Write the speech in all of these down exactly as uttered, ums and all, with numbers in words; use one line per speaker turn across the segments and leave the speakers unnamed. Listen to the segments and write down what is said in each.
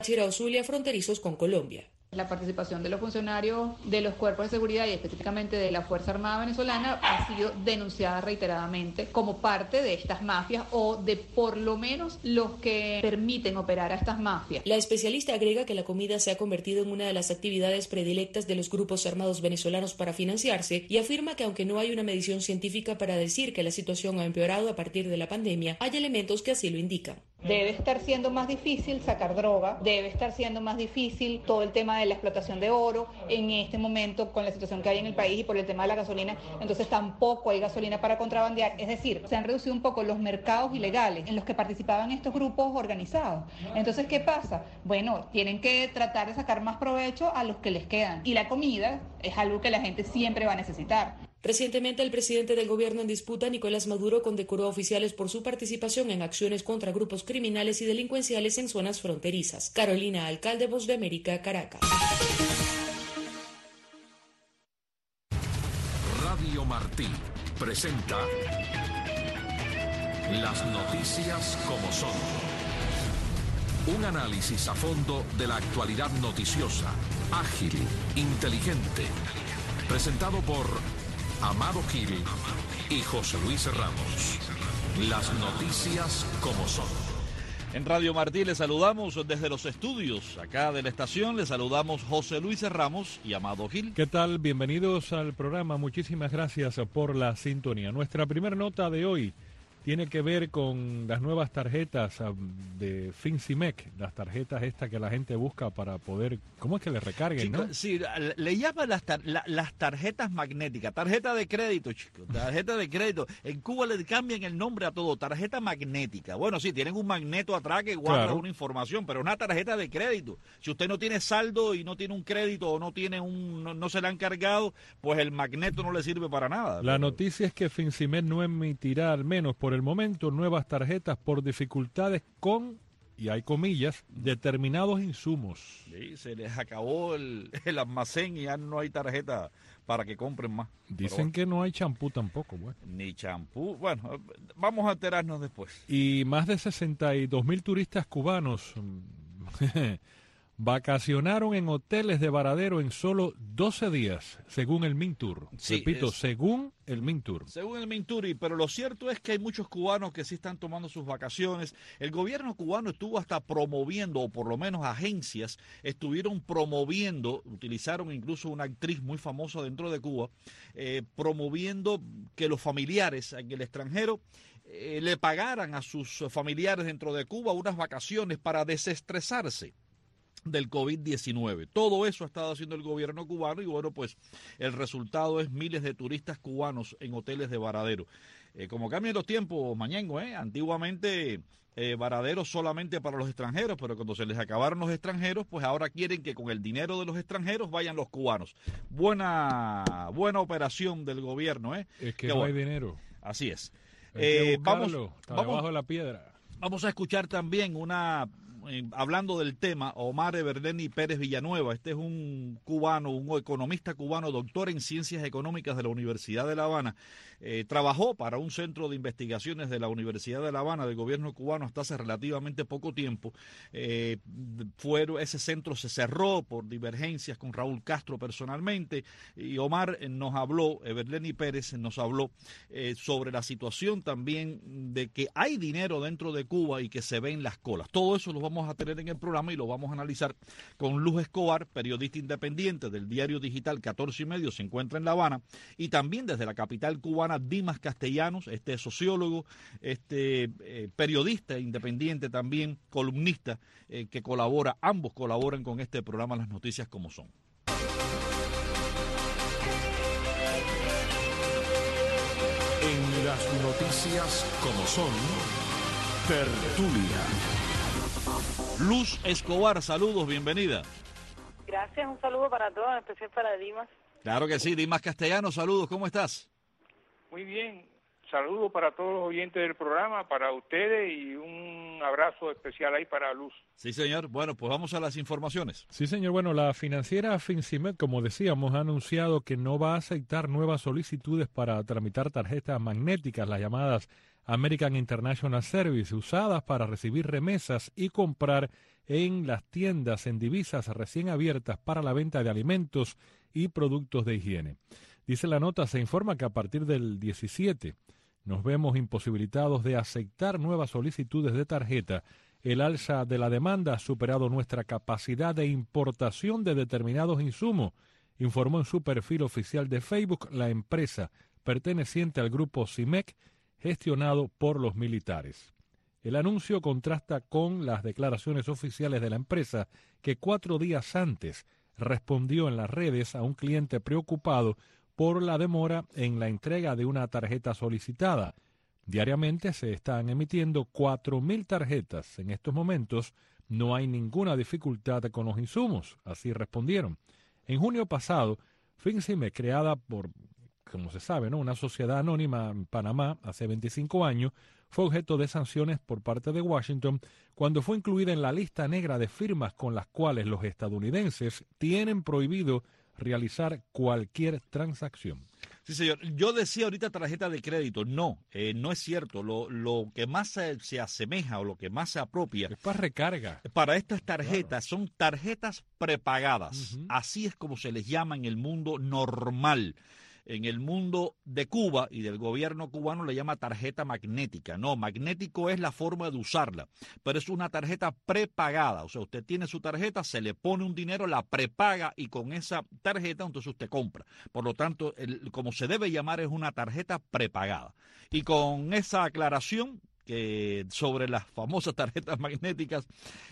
Táchira, Zulia, fronterizos con Colombia.
La participación de los funcionarios de los cuerpos de seguridad y específicamente de la Fuerza Armada Venezolana ha sido denunciada reiteradamente como parte de estas mafias o de por lo menos los que permiten operar a estas mafias.
La especialista agrega que la comida se ha convertido en una de las actividades predilectas de los grupos armados venezolanos para financiarse y afirma que aunque no hay una medición científica para decir que la situación ha empeorado a partir de la pandemia, hay elementos que así lo indican.
Debe estar siendo más difícil sacar droga, debe estar siendo más difícil todo el tema de la explotación de oro en este momento con la situación que hay en el país y por el tema de la gasolina, entonces tampoco hay gasolina para contrabandear, es decir, se han reducido un poco los mercados ilegales en los que participaban estos grupos organizados. Entonces, ¿qué pasa? Bueno, tienen que tratar de sacar más provecho a los que les quedan y la comida es algo que la gente siempre va a necesitar.
Recientemente, el presidente del gobierno en disputa, Nicolás Maduro, condecoró a oficiales por su participación en acciones contra grupos criminales y delincuenciales en zonas fronterizas. Carolina Alcalde, Voz de América, Caracas.
Radio Martí presenta las noticias como son. Un análisis a fondo de la actualidad noticiosa, ágil, inteligente. Presentado por Amado Gil y José Luis Ramos. Las noticias como son.
En Radio Martí le saludamos desde los estudios acá de la estación, le saludamos José Luis Ramos y Amado Gil.
¿Qué tal? Bienvenidos al programa, muchísimas gracias por la sintonía. Nuestra primera nota de hoy tiene que ver con las nuevas tarjetas de Finsimec, las tarjetas estas que la gente busca para poder, ¿cómo es que le recarguen,
Chico,
no?
Sí, le llaman las, tar, la, las tarjetas magnéticas, tarjeta de crédito, chicos, tarjeta de crédito. En Cuba le cambian el nombre a todo, tarjeta magnética. Bueno, sí, tienen un magneto atrás que guarda claro. una información, pero una tarjeta de crédito. Si usted no tiene saldo y no tiene un crédito o no tiene un, no, no se le han cargado, pues el magneto no le sirve para nada.
La
pero...
noticia es que Finsimec no emitirá, al menos por el momento, nuevas tarjetas por dificultades con, y hay comillas, determinados insumos.
Sí, se les acabó el, el almacén y ya no hay tarjeta para que compren más.
Dicen
bueno.
que no hay champú tampoco. Bueno.
Ni champú. Bueno, vamos a enterarnos después.
Y más de sesenta y dos mil turistas cubanos vacacionaron en hoteles de Varadero en solo doce días, según el Mintur.
Sí,
Repito,
es,
según el Mintur.
Según el Mintur, pero lo cierto es que hay muchos cubanos que sí están tomando sus vacaciones. El gobierno cubano estuvo hasta promoviendo, o por lo menos agencias estuvieron promoviendo, utilizaron incluso una actriz muy famosa dentro de Cuba, eh, promoviendo que los familiares en el extranjero eh, le pagaran a sus familiares dentro de Cuba unas vacaciones para desestresarse del COVID diecinueve. Todo eso ha estado haciendo el gobierno cubano y bueno, pues el resultado es miles de turistas cubanos en hoteles de Varadero. Eh, como cambian los tiempos, Mañengo, ¿eh? Antiguamente eh, Varadero solamente para los extranjeros, pero cuando se les acabaron los extranjeros, pues ahora quieren que con el dinero de los extranjeros vayan los cubanos. Buena, buena operación del gobierno, ¿eh?
Es que
Qué
no
bueno.
hay dinero.
Así es.
Hay que
Eh, vamos,
está
vamos,
debajo de la piedra.
Vamos a escuchar también una... Eh, hablando del tema, Omar Everleni Pérez Villanueva. Este es un cubano, un economista cubano, doctor en Ciencias Económicas de la Universidad de La Habana. Eh, trabajó para un centro de investigaciones de la Universidad de La Habana, del gobierno cubano, hasta hace relativamente poco tiempo. Eh, fue, ese centro se cerró por divergencias con Raúl Castro personalmente, y Omar nos habló, Everleni Pérez nos habló eh, sobre la situación también de que hay dinero dentro de Cuba y que se ven las colas. Todo eso lo vamos a tener en el programa y lo vamos a analizar con Luz Escobar, periodista independiente del diario digital catorce y medio, se encuentra en La Habana, y también desde la capital cubana, Dimas Castellanos, este sociólogo, este eh, periodista independiente también, columnista, eh, que colabora, ambos colaboran con este programa Las Noticias Como Son.
En Las Noticias Como Son, tertulia.
Luz Escobar, saludos, bienvenida.
Gracias, un saludo para todos, en especial para Dimas.
Claro que sí, Dimas Castellanos, saludos, ¿cómo estás?
Muy bien, saludos para todos los oyentes del programa, para ustedes y un abrazo especial ahí para Luz.
Sí, señor. Bueno, pues vamos a las informaciones.
Sí, señor. Bueno, la financiera Finsimec, como decíamos, ha anunciado que no va a aceptar nuevas solicitudes para tramitar tarjetas magnéticas, las llamadas American International Service, usadas para recibir remesas y comprar en las tiendas en divisas recién abiertas para la venta de alimentos y productos de higiene. Dice la nota, se informa que a partir del diecisiete nos vemos imposibilitados de aceptar nuevas solicitudes de tarjeta. El alza de la demanda ha superado nuestra capacidad de importación de determinados insumos, informó en su perfil oficial de Facebook la empresa perteneciente al grupo CIMEC, gestionado por los militares. El anuncio contrasta con las declaraciones oficiales de la empresa, que cuatro días antes respondió en las redes a un cliente preocupado por la demora en la entrega de una tarjeta solicitada. Diariamente se están emitiendo cuatro mil tarjetas. En estos momentos no hay ninguna dificultad con los insumos, así respondieron. En junio pasado, FinCIMEC, creada por, como se sabe, ¿no?, una sociedad anónima en Panamá hace veinticinco años, fue objeto de sanciones por parte de Washington cuando fue incluida en la lista negra de firmas con las cuales los estadounidenses tienen prohibido realizar cualquier transacción.
Sí, señor. Yo decía ahorita tarjeta de crédito. No, eh, no es cierto. Lo, lo que más se, se asemeja o lo que más se apropia
es para recarga.
Para estas tarjetas, claro, son tarjetas prepagadas. Uh-huh. Así es como se les llama en el mundo normal. En el mundo de Cuba y del gobierno cubano le llama tarjeta magnética. No, magnético es la forma de usarla, pero es una tarjeta prepagada. O sea, usted tiene su tarjeta, se le pone un dinero, la prepaga y con esa tarjeta entonces usted compra. Por lo tanto, el, como se debe llamar, es una tarjeta prepagada. Y con esa aclaración que sobre las famosas tarjetas magnéticas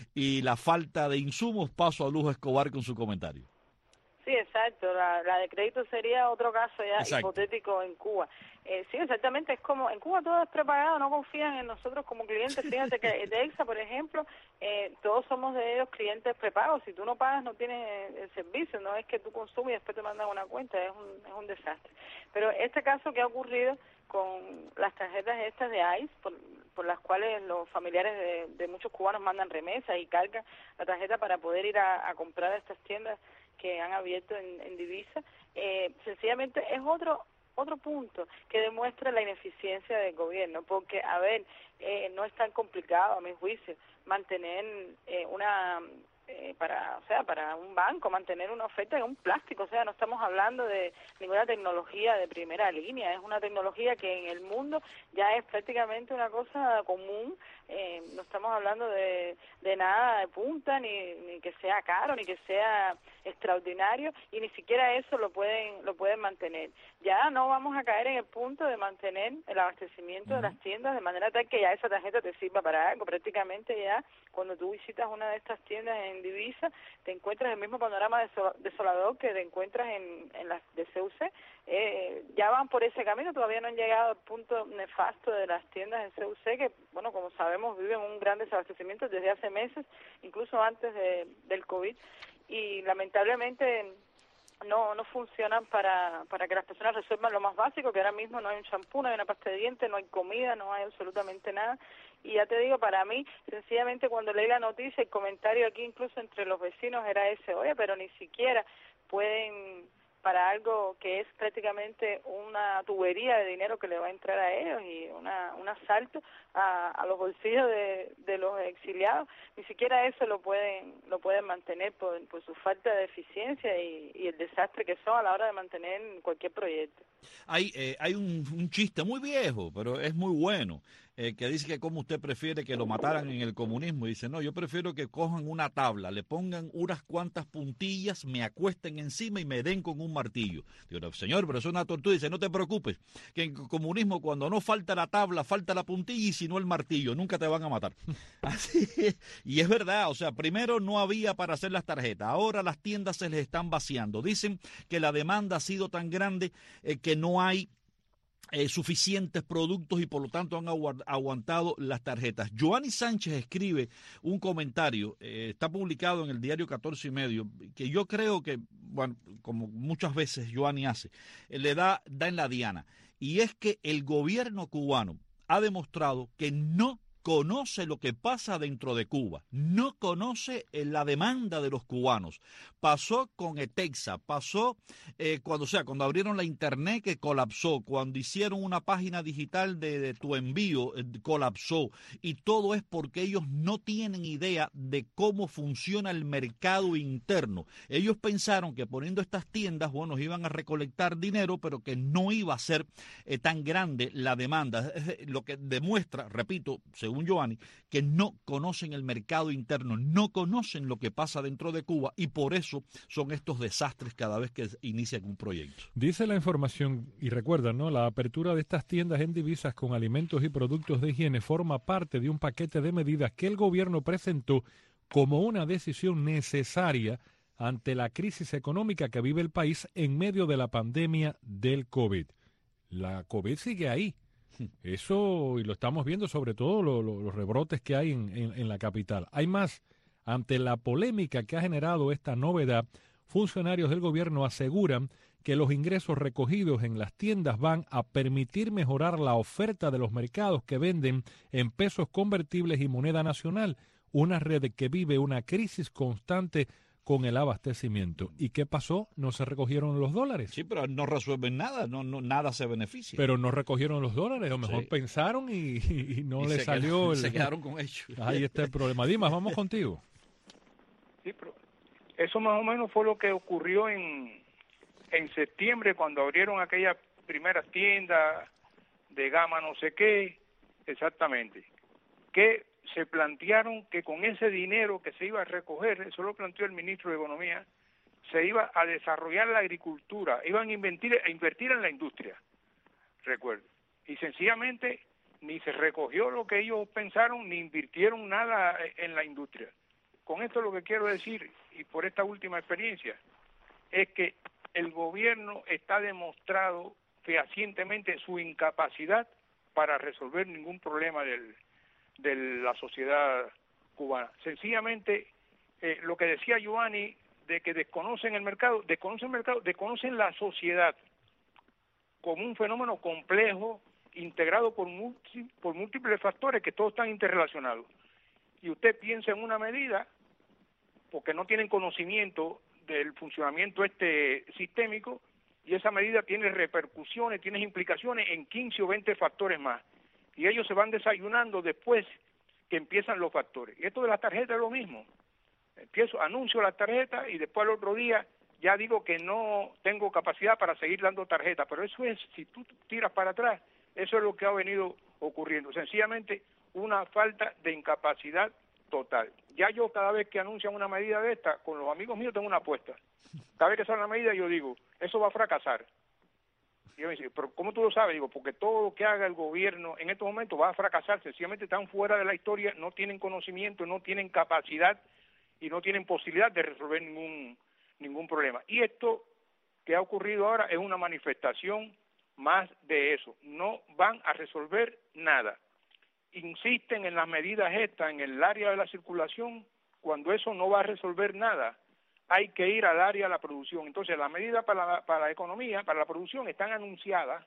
y la falta de insumos, paso a Luz Escobar con su comentario.
Sí, exacto. La, la de crédito sería otro caso ya exacto. hipotético en Cuba. Eh, sí, exactamente. Es como en Cuba todo es prepagado, no confían en nosotros como clientes. Fíjate que de Exa, por ejemplo, eh, todos somos de ellos clientes prepagos. Si tú no pagas, no tienes el servicio. No es que tú consumes y después te mandan una cuenta. Es un, es un desastre. Pero este caso que ha ocurrido con las tarjetas estas de ICE, por, por las cuales los familiares de, de muchos cubanos mandan remesas y cargan la tarjeta para poder ir a, a comprar a estas tiendas que han abierto en, en divisa, eh, sencillamente es otro otro punto que demuestra la ineficiencia del gobierno, porque, a ver, eh, no es tan complicado, a mi juicio, mantener eh, una... Eh, para, o sea, para un banco mantener una oferta en un plástico, o sea, no estamos hablando de ninguna tecnología de primera línea, es una tecnología que en el mundo ya es prácticamente una cosa común, eh, no estamos hablando de, de nada de punta, ni, ni que sea caro, ni que sea extraordinario, y ni siquiera eso lo pueden lo pueden mantener. Ya no vamos a caer en el punto de mantener el abastecimiento uh-huh. de las tiendas de manera tal que ya esa tarjeta te sirva para algo, prácticamente ya cuando tú visitas una de estas tiendas en divisa, te encuentras el mismo panorama desolador que te encuentras en, en las de C U C. Eh, ya van por ese camino, todavía no han llegado al punto nefasto de las tiendas de C U C, que, bueno, como sabemos, viven un gran desabastecimiento desde hace meses, incluso antes de, del COVID, y lamentablemente no no funcionan para para que las personas resuelvan lo más básico, que ahora mismo no hay un champú, no hay una pasta de dientes, no hay comida, no hay absolutamente nada. Y ya te digo, para mí, sencillamente cuando leí la noticia, el comentario aquí incluso entre los vecinos era ese, oye, pero ni siquiera pueden, para algo que es prácticamente una tubería de dinero que le va a entrar a ellos y una un asalto a, a los bolsillos de, de los exiliados, ni siquiera eso lo pueden lo pueden mantener por, por su falta de eficiencia y, y el desastre que son a la hora de mantener cualquier proyecto.
Hay eh, hay un, un chiste muy viejo, pero es muy bueno, eh, que dice que como usted prefiere que lo mataran en el comunismo. Y dice, no, yo prefiero que cojan una tabla, le pongan unas cuantas puntillas, me acuesten encima y me den con un martillo. Digo, señor, pero eso es una tortura. Dice, no te preocupes, que en el comunismo cuando no falta la tabla, falta la puntilla y si no el martillo, nunca te van a matar. Así es. Y es verdad, o sea, primero no había para hacer las tarjetas, ahora las tiendas se les están vaciando. Dicen que la demanda ha sido tan grande eh, que no hay Eh, suficientes productos y por lo tanto han agu- aguantado las tarjetas. Joanny Sánchez escribe un comentario, eh, está publicado en el diario catorce y medio, que yo creo que, bueno, como muchas veces Joanny hace, eh, le da, da en la diana, y es que el gobierno cubano ha demostrado que no conoce lo que pasa dentro de Cuba, no conoce eh, la demanda de los cubanos. Pasó con Etexa, pasó eh, cuando, o sea, cuando abrieron la internet que colapsó, cuando hicieron una página digital de, de tu envío, eh, colapsó, y todo es porque ellos no tienen idea de cómo funciona el mercado interno. Ellos pensaron que poniendo estas tiendas, bueno, iban a recolectar dinero, pero que no iba a ser eh, tan grande la demanda, lo que demuestra, repito, según Giovanni, que no conocen el mercado interno, no conocen lo que pasa dentro de Cuba y por eso son estos desastres cada vez que inician un proyecto.
Dice la información, y recuerda, ¿no? La apertura de estas tiendas en divisas con alimentos y productos de higiene forma parte de un paquete de medidas que el gobierno presentó como una decisión necesaria ante la crisis económica que vive el país en medio de la pandemia del COVID. La COVID sigue ahí. Eso, y lo estamos viendo sobre todo lo, lo, los rebrotes que hay en, en, en la capital. Hay más. Ante la polémica que ha generado esta novedad, funcionarios del gobierno aseguran que los ingresos recogidos en las tiendas van a permitir mejorar la oferta de los mercados que venden en pesos convertibles y moneda nacional, una red que vive una crisis constante con el abastecimiento. ¿Y qué pasó? No se recogieron los dólares.
Sí, pero no resuelven nada, no, no nada se beneficia.
Pero no recogieron los dólares, a lo mejor sí pensaron y, y no les salió.
Quedaron,
el...
Se quedaron con ellos.
Ahí está el problema. Dimas, vamos contigo.
Sí, pero eso más o menos fue lo que ocurrió en, en septiembre cuando abrieron aquellas primeras tiendas de gama no sé qué, exactamente. Que se plantearon que con ese dinero que se iba a recoger, eso lo planteó el ministro de Economía, se iba a desarrollar la agricultura, iban a invertir, a invertir en la industria, recuerdo. Y sencillamente ni se recogió lo que ellos pensaron, ni invirtieron nada en la industria. Con esto lo que quiero decir, y por esta última experiencia, es que el gobierno está demostrado fehacientemente su incapacidad para resolver ningún problema del de la sociedad cubana. Sencillamente, eh, lo que decía Giovanni, de que desconocen el mercado, desconocen el mercado, desconocen la sociedad como un fenómeno complejo, integrado por, multi, por múltiples factores que todos están interrelacionados. Y usted piensa en una medida, porque no tienen conocimiento del funcionamiento este sistémico, y esa medida tiene repercusiones, tiene implicaciones en quince o veinte factores más. Y ellos se van desayunando después que empiezan los factores. Y esto de las tarjetas es lo mismo. Empiezo, anuncio las tarjetas y después al otro día ya digo que no tengo capacidad para seguir dando tarjetas. Pero eso es, si tú tiras para atrás, eso es lo que ha venido ocurriendo. Sencillamente una falta de incapacidad total. Ya yo cada vez que anuncian una medida de esta, con los amigos míos tengo una apuesta. Cada vez que sale una medida yo digo, eso va a fracasar. Y yo me dice, pero ¿cómo tú lo sabes? Digo, porque todo lo que haga el gobierno en estos momentos va a fracasar, sencillamente están fuera de la historia, no tienen conocimiento, no tienen capacidad y no tienen posibilidad de resolver ningún ningún problema. Y esto que ha ocurrido ahora es una manifestación más de eso. No van a resolver nada. Insisten en las medidas estas en el área de la circulación cuando eso no va a resolver nada. Hay que ir al área de la producción. Entonces, las medidas para la, para la economía, para la producción, están anunciadas,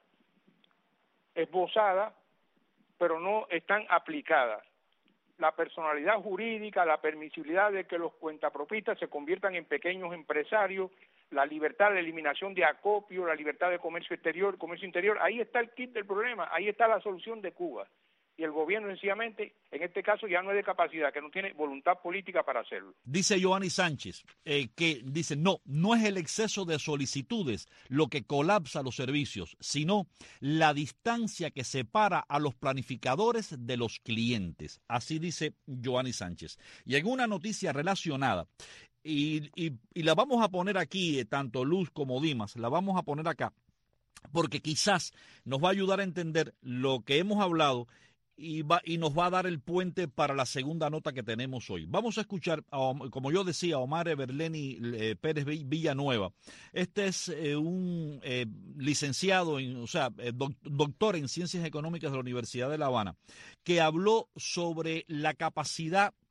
esbozadas, pero no están aplicadas. La personalidad jurídica, la permisibilidad de que los cuentapropistas se conviertan en pequeños empresarios, la libertad de eliminación de acopio, la libertad de comercio exterior, comercio interior, ahí está el kit del problema, ahí está la solución de Cuba. Y el gobierno sencillamente, en este caso, ya no es de capacidad, que no tiene voluntad política para hacerlo.
Dice Giovanni Sánchez, eh, que dice, no, no es el exceso de solicitudes lo que colapsa los servicios, sino la distancia que separa a los planificadores de los clientes. Así dice Giovanni Sánchez. Y en una noticia relacionada, y, y, y la vamos a poner aquí, eh, tanto Luz como Dimas, la vamos a poner acá, porque quizás nos va a ayudar a entender lo que hemos hablado y, va, y nos va a dar el puente para la segunda nota que tenemos hoy. Vamos a escuchar, a, como yo decía, a Omar Everleni eh, Pérez Villanueva. Este es eh, un eh, licenciado, en, o sea, eh, doc, doctor en Ciencias Económicas de la Universidad de La Habana, que habló sobre la capacidad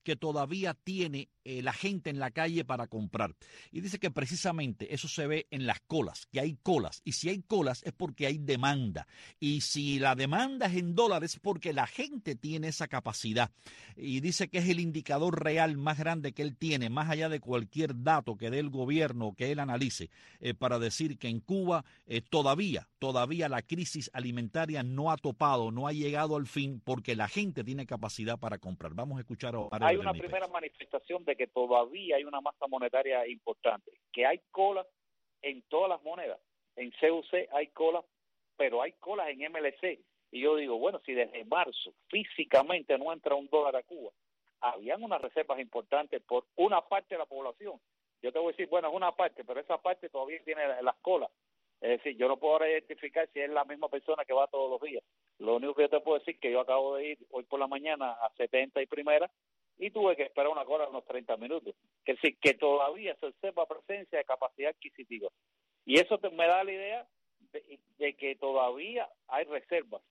que todavía tiene eh, la gente en la calle para comprar. Y dice que precisamente eso se ve en las colas, que hay colas. Y si hay colas es porque hay demanda. Y si la demanda es en dólares es porque la gente tiene esa capacidad. Y dice que es el indicador real más grande que él tiene, más allá de cualquier dato que dé el gobierno o que él analice, eh, para decir que en Cuba eh, todavía, todavía la crisis alimentaria no ha topado, no ha llegado al fin, porque la gente tiene capacidad para comprar. Vamos a escuchar a
Hay una primera manifestación de que todavía hay una masa monetaria importante, que hay colas en todas las monedas. En C U C hay colas, pero hay colas en M L C. Y yo digo, bueno, si desde marzo físicamente no entra un dólar a Cuba, habían unas reservas importantes por una parte de la población. Yo te voy a decir, bueno, es una parte, pero esa parte todavía tiene las colas. Es decir, yo no puedo ahora identificar si es la misma persona que va todos los días. Lo único que yo te puedo decir es que yo acabo de ir hoy por la mañana a setenta y primera y tuve que esperar una cola unos treinta minutos. Es decir, que todavía se observa presencia de capacidad adquisitiva. Y eso te, me da la idea de, de que todavía hay reservas.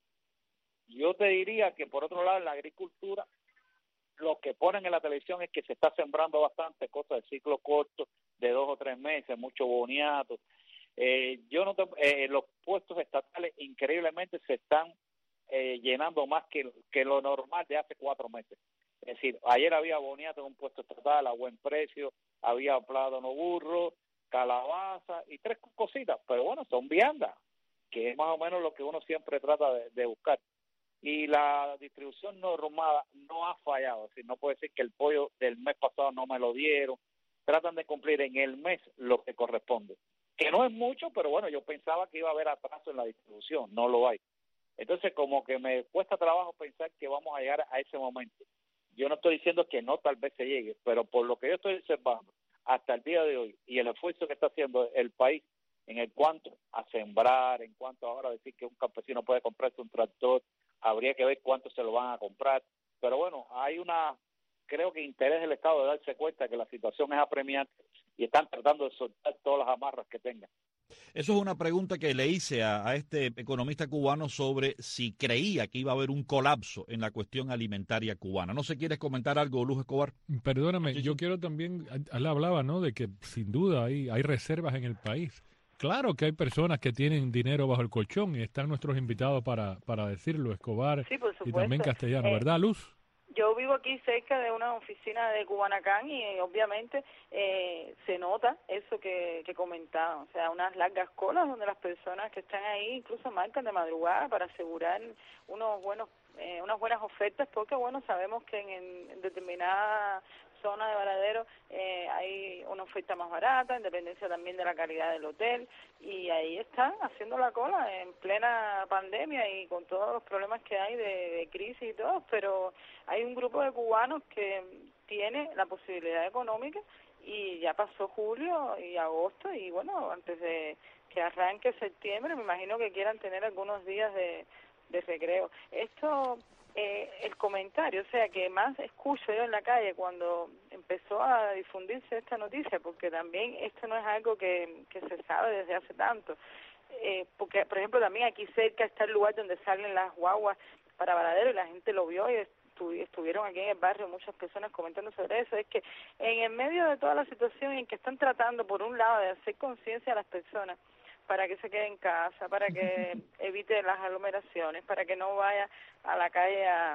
Yo te diría que, por otro lado, en la agricultura, lo que ponen en la televisión es que se está sembrando bastante cosas de ciclo corto, de dos o tres meses, mucho boniato. Eh, yo no te, eh, los puestos estatales increíblemente se están eh, llenando más que, que lo normal de hace cuatro meses. Es decir, ayer había boniato en un puesto estatal a buen precio, había plátano burro, calabaza y tres cositas, pero bueno, son viandas, que es más o menos lo que uno siempre trata de, de buscar. Y la distribución normada no ha fallado, es decir, no puede decir que el pollo del mes pasado no me lo dieron, tratan de cumplir en el mes lo que corresponde, que no es mucho, pero bueno, yo pensaba que iba a haber atraso en la distribución, no lo hay. Entonces, como que me cuesta trabajo pensar que vamos a llegar a ese momento. Yo no estoy diciendo que no, tal vez se llegue, pero por lo que yo estoy observando hasta el día de hoy y el esfuerzo que está haciendo el país en el cuanto a sembrar, en cuanto ahora a decir que un campesino puede comprarse un tractor, habría que ver cuánto se lo van a comprar. Pero bueno, hay una, creo que interés del Estado de darse cuenta que la situación es apremiante y están tratando de soltar todas las amarras que tengan.
Eso es una pregunta que le hice a, a este economista cubano sobre si creía que iba a haber un colapso en la cuestión alimentaria cubana. ¿No se quieres comentar algo, Luz Escobar?
Perdóname,
sí,
yo
sí.
quiero también, él hablaba, ¿no?, de que sin duda hay, hay reservas en el país. Claro que hay personas que tienen dinero bajo el colchón y están nuestros invitados para, para decirlo, Escobar
sí, por supuesto.
Y también Castellano,
eh,
¿verdad, Luz?
Yo vivo aquí cerca de una oficina de Cubanacán y eh, obviamente eh, se nota eso que, que comentaban, o sea, unas largas colas donde las personas que están ahí incluso marcan de madrugada para asegurar unos buenos eh, unas buenas ofertas, porque bueno, sabemos que en, en determinada zona de Varadero eh, hay una oferta más barata, en dependencia también de la calidad del hotel, y ahí están haciendo la cola en plena pandemia y con todos los problemas que hay de, de crisis y todo, pero hay un grupo de cubanos que tiene la posibilidad económica y ya pasó julio y agosto y bueno, antes de que arranque septiembre me imagino que quieran tener algunos días de, de recreo. Esto... Eh, el comentario, o sea, que más escucho yo en la calle cuando empezó a difundirse esta noticia, porque también esto no es algo que, que se sabe desde hace tanto, eh, porque, por ejemplo, también aquí cerca está el lugar donde salen las guaguas para Varadero y la gente lo vio y estu estuvieron aquí en el barrio muchas personas comentando sobre eso. Es que en el medio de toda la situación en que están tratando, por un lado, de hacer conciencia a las personas, para que se quede en casa, para que evite las aglomeraciones, para que no vaya a la calle a,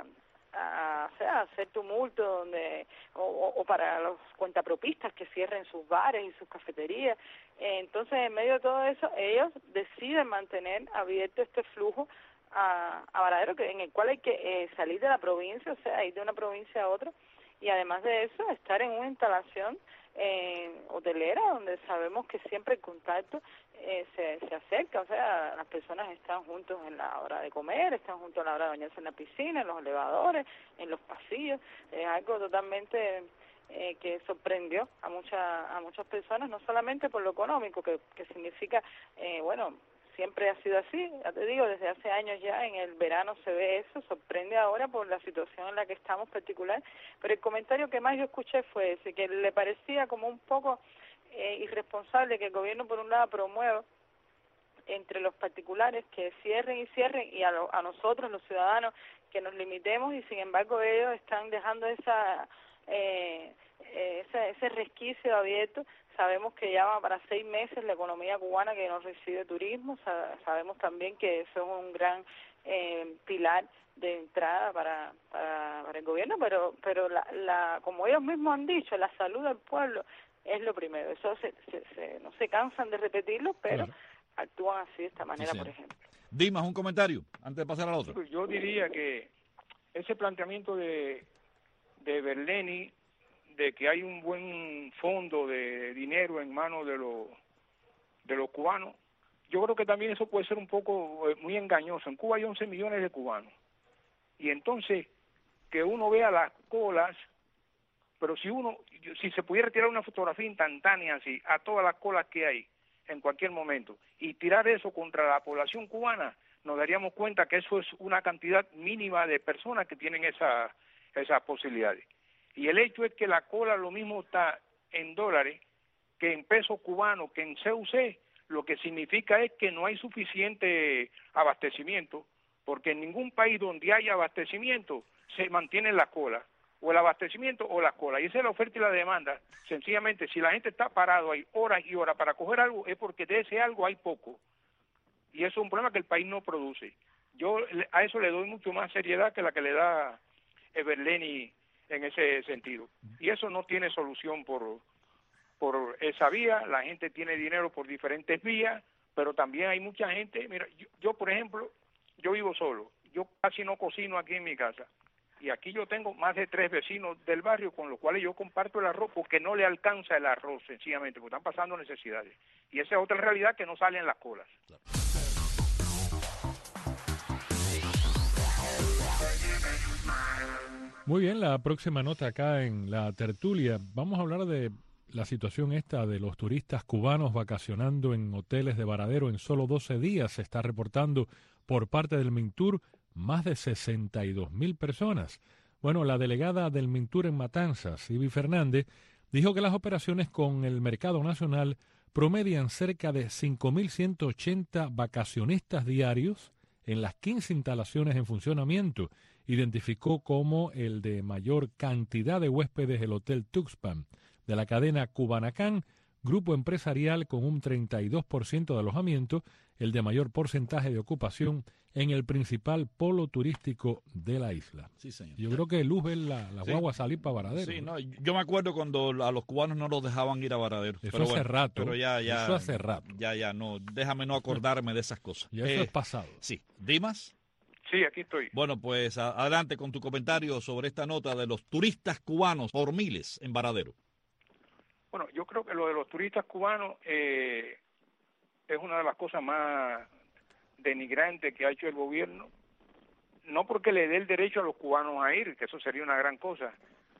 a, o sea, a hacer tumulto donde o, o para los cuentapropistas que cierren sus bares y sus cafeterías. Entonces, en medio de todo eso, ellos deciden mantener abierto este flujo a, a Varadero, que en el cual hay que eh, salir de la provincia, o sea, ir de una provincia a otra, y además de eso, estar en una instalación eh, hotelera, donde sabemos que siempre el contacto eh, se, se acerca, o sea, las personas están juntos en la hora de comer, están juntos a la hora de bañarse en la piscina, en los elevadores, en los pasillos, es algo totalmente eh, que sorprendió a muchas a muchas personas, no solamente por lo económico, que, que significa, eh, bueno, siempre ha sido así, ya te digo, desde hace años ya, en el verano se ve eso, sorprende ahora por la situación en la que estamos particular, pero el comentario que más yo escuché fue ese, que le parecía como un poco eh, irresponsable que el gobierno por un lado promueva entre los particulares que cierren y cierren y a, lo, a nosotros los ciudadanos que nos limitemos y sin embargo ellos están dejando esa eh, ese, ese resquicio abierto. Sabemos que ya va para seis meses la economía cubana que no recibe turismo. Sabemos también que eso es un gran eh, pilar de entrada para, para, para el gobierno, pero pero la, la como ellos mismos han dicho, la salud del pueblo es lo primero. Eso se, se, se, no se cansan de repetirlo, pero claro, actúan así de esta manera, sí, por ejemplo.
Dimas, un comentario antes de pasar al otro.
Pues yo diría que ese planteamiento de, de Berleni, de que hay un buen fondo de dinero en manos de los de los cubanos, yo creo que también eso puede ser un poco muy engañoso. En Cuba hay once millones de cubanos. Y entonces, que uno vea las colas, pero si uno, si se pudiera tirar una fotografía instantánea así, a todas las colas que hay en cualquier momento, y tirar eso contra la población cubana, nos daríamos cuenta que eso es una cantidad mínima de personas que tienen esa, esas posibilidades. Y el hecho es que la cola lo mismo está en dólares que en pesos cubanos, que en C U C, lo que significa es que no hay suficiente abastecimiento, porque en ningún país donde haya abastecimiento se mantiene la cola, o el abastecimiento o la cola, y esa es la oferta y la demanda. Sencillamente, si la gente está parado ahí horas y horas para coger algo, es porque de ese algo hay poco, y eso es un problema que el país no produce. Yo a eso le doy mucho más seriedad que la que le da Berleni en ese sentido, y eso no tiene solución por, por esa vía. La gente tiene dinero por diferentes vías, pero también hay mucha gente, mira, yo, yo por ejemplo, yo vivo solo, yo casi no cocino aquí en mi casa, y aquí yo tengo más de tres vecinos del barrio con los cuales yo comparto el arroz porque no le alcanza el arroz, sencillamente, porque están pasando necesidades. Y esa es otra realidad que no sale en las colas. Claro.
Muy bien, la próxima nota acá en la tertulia. Vamos a hablar de la situación esta de los turistas cubanos vacacionando en hoteles de Varadero en solo doce días. Se está reportando por parte del Mintur más de sesenta y dos mil personas. Bueno, la delegada del Mintur en Matanzas, Ivy Fernández, dijo que las operaciones con el mercado nacional promedian cerca de cinco mil ciento ochenta vacacionistas diarios en las quince instalaciones en funcionamiento. Identificó como el de mayor cantidad de huéspedes el Hotel Tuxpan de la cadena Cubanacán, grupo empresarial con un treinta y dos por ciento de alojamiento, el de mayor porcentaje de ocupación en el principal polo turístico de la isla.
Sí, señor.
Yo creo que luz es la, la sí. guagua salir para Varadero.
Sí, no, yo me acuerdo cuando a los cubanos no los dejaban ir a Varadero.
Eso
pero
hace
bueno,
rato.
Pero ya, ya,
eso hace rato.
Ya, ya, no, déjame no acordarme de esas cosas.
Y eso eh, es pasado.
Sí. ¿Dimas?
Sí, aquí estoy.
Bueno, pues a, adelante con tu comentario sobre esta nota de los turistas cubanos por miles en Varadero.
Bueno, yo creo que lo de los turistas cubanos eh, es una de las cosas más denigrantes que ha hecho el gobierno, no porque le dé el derecho a los cubanos a ir, que eso sería una gran cosa,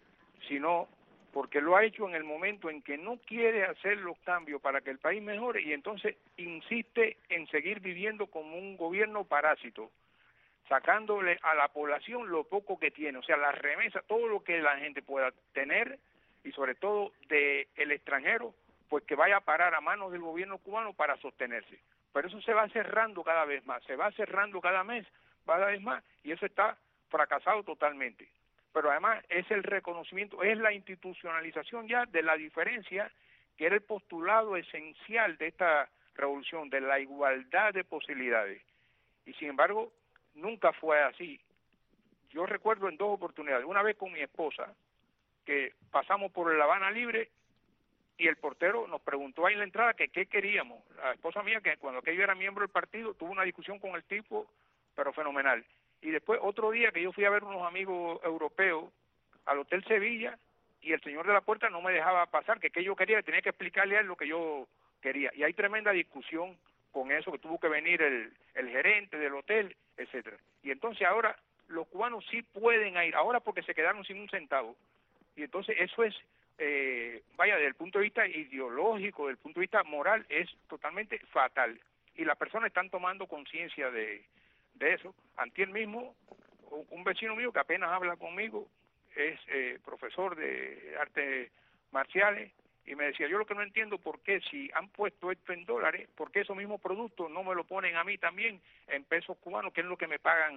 sino porque lo ha hecho en el momento en que no quiere hacer los cambios para que el país mejore y entonces insiste en seguir viviendo como un gobierno parásito, sacándole a la población lo poco que tiene, o sea, las remesas, todo lo que la gente pueda tener y sobre todo de el extranjero, pues que vaya a parar a manos del gobierno cubano para sostenerse. Pero eso se va cerrando cada vez más, se va cerrando cada mes, cada vez más, y eso está fracasado totalmente. Pero además es el reconocimiento, es la institucionalización ya de la diferencia, que era el postulado esencial de esta revolución, de la igualdad de posibilidades. Y sin embargo, nunca fue así. Yo recuerdo en dos oportunidades, una vez con mi esposa, que pasamos por La Habana Libre y el portero nos preguntó ahí en la entrada que qué queríamos. La esposa mía, que cuando aquello era miembro del partido, tuvo una discusión con el tipo, pero fenomenal. Y después otro día que yo fui a ver unos amigos europeos al Hotel Sevilla y el señor de la puerta no me dejaba pasar, que qué yo quería, tenía que explicarle a él lo que yo quería. Y hay tremenda discusión con eso, que tuvo que venir el, el gerente del hotel, etcétera. Y entonces ahora los cubanos sí pueden ir, ahora porque se quedaron sin un centavo. Y entonces eso es, eh, vaya, desde el punto de vista ideológico, desde el punto de vista moral, es totalmente fatal. Y las personas están tomando conciencia de, de eso. Antier mismo, un vecino mío que apenas habla conmigo, es eh, profesor de artes marciales, y me decía, yo lo que no entiendo por qué si han puesto esto en dólares, por qué esos mismos productos no me lo ponen a mí también en pesos cubanos, que es lo que me pagan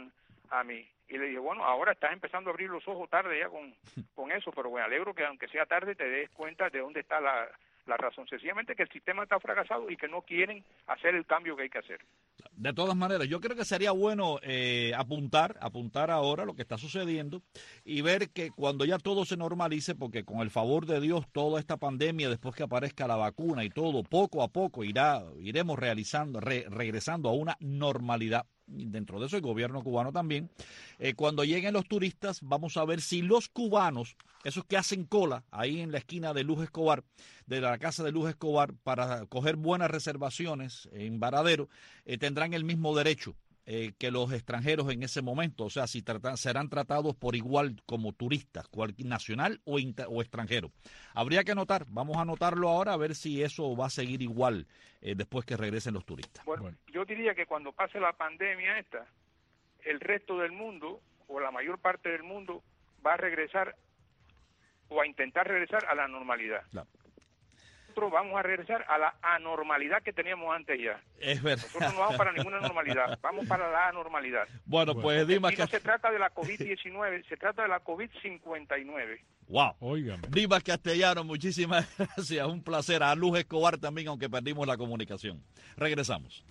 a mí. Y le dije, bueno, ahora estás empezando a abrir los ojos tarde ya con, con eso, pero me alegro que aunque sea tarde te des cuenta de dónde está la, la razón. Sencillamente que el sistema está fracasado y que no quieren hacer el cambio que hay que hacer.
De todas maneras, yo creo que sería bueno eh, apuntar, apuntar ahora lo que está sucediendo y ver que cuando ya todo se normalice, porque con el favor de Dios, toda esta pandemia, después que aparezca la vacuna y todo, poco a poco irá, iremos realizando, re, regresando a una normalidad. Dentro de eso el gobierno cubano también. Eh, cuando lleguen los turistas, vamos a ver si los cubanos, esos que hacen cola ahí en la esquina de Luz Escobar, de la casa de Luz Escobar, para coger buenas reservaciones en Varadero, eh, tendrán el mismo derecho eh, que los extranjeros en ese momento. O sea, si tratan, serán tratados por igual como turistas, cual, nacional o, inter, o extranjero. Habría que anotar, vamos a anotarlo ahora a ver si eso va a seguir igual eh, después que regresen los turistas.
Bueno,
bueno,
yo diría que cuando pase la pandemia esta, el resto del mundo, o la mayor parte del mundo, va a regresar o a intentar regresar a la normalidad. Claro. Nosotros vamos a regresar a la anormalidad que teníamos antes ya.
Es verdad.
Nosotros no vamos para ninguna normalidad, vamos para la anormalidad.
Bueno, bueno. pues Dimas...
Y no se trata de la COVID diecinueve, se trata de la COVID cincuenta y nueve.
Wow. Óigame. Dimas Castellano, muchísimas gracias. Un placer. A Luz Escobar también, aunque perdimos la comunicación. Regresamos.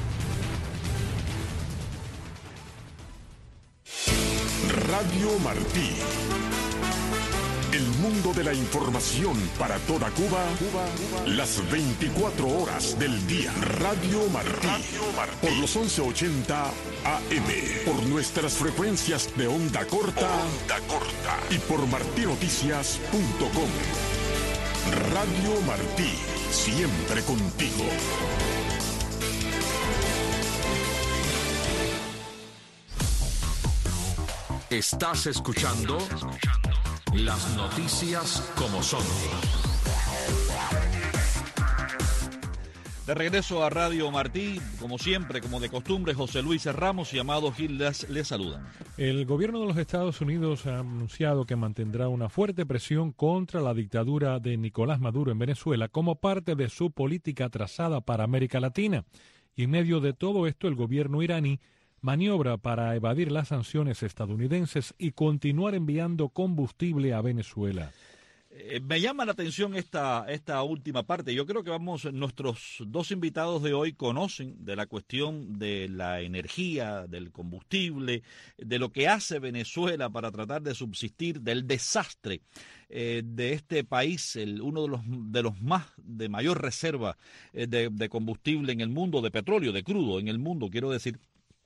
Radio Martí. El mundo de la información para toda Cuba, Cuba, Cuba, las veinticuatro horas del día. Radio Martí, Radio Martí, por los once ochenta A M, por nuestras frecuencias de onda corta, onda corta y por martí noticias punto com. Radio Martí, siempre contigo.
Estás escuchando las noticias como son.
De regreso a Radio Martí, como siempre, como de costumbre, José Luis Ramos y Amado Gil les, les saludan.
El gobierno de los Estados Unidos ha anunciado que mantendrá una fuerte presión contra la dictadura de Nicolás Maduro en Venezuela como parte de su política trazada para América Latina. Y en medio de todo esto, el gobierno iraní maniobra para evadir las sanciones estadounidenses y continuar enviando combustible a Venezuela.
Eh, me llama la atención esta, esta última parte. Yo creo que vamos, nuestros dos invitados de hoy conocen de la cuestión de la energía, del combustible, de lo que hace Venezuela para tratar de subsistir, del desastre eh, de este país, el, uno de los, de los más de mayor reserva eh, de, de combustible en el mundo, de petróleo, de crudo en el mundo, quiero decir,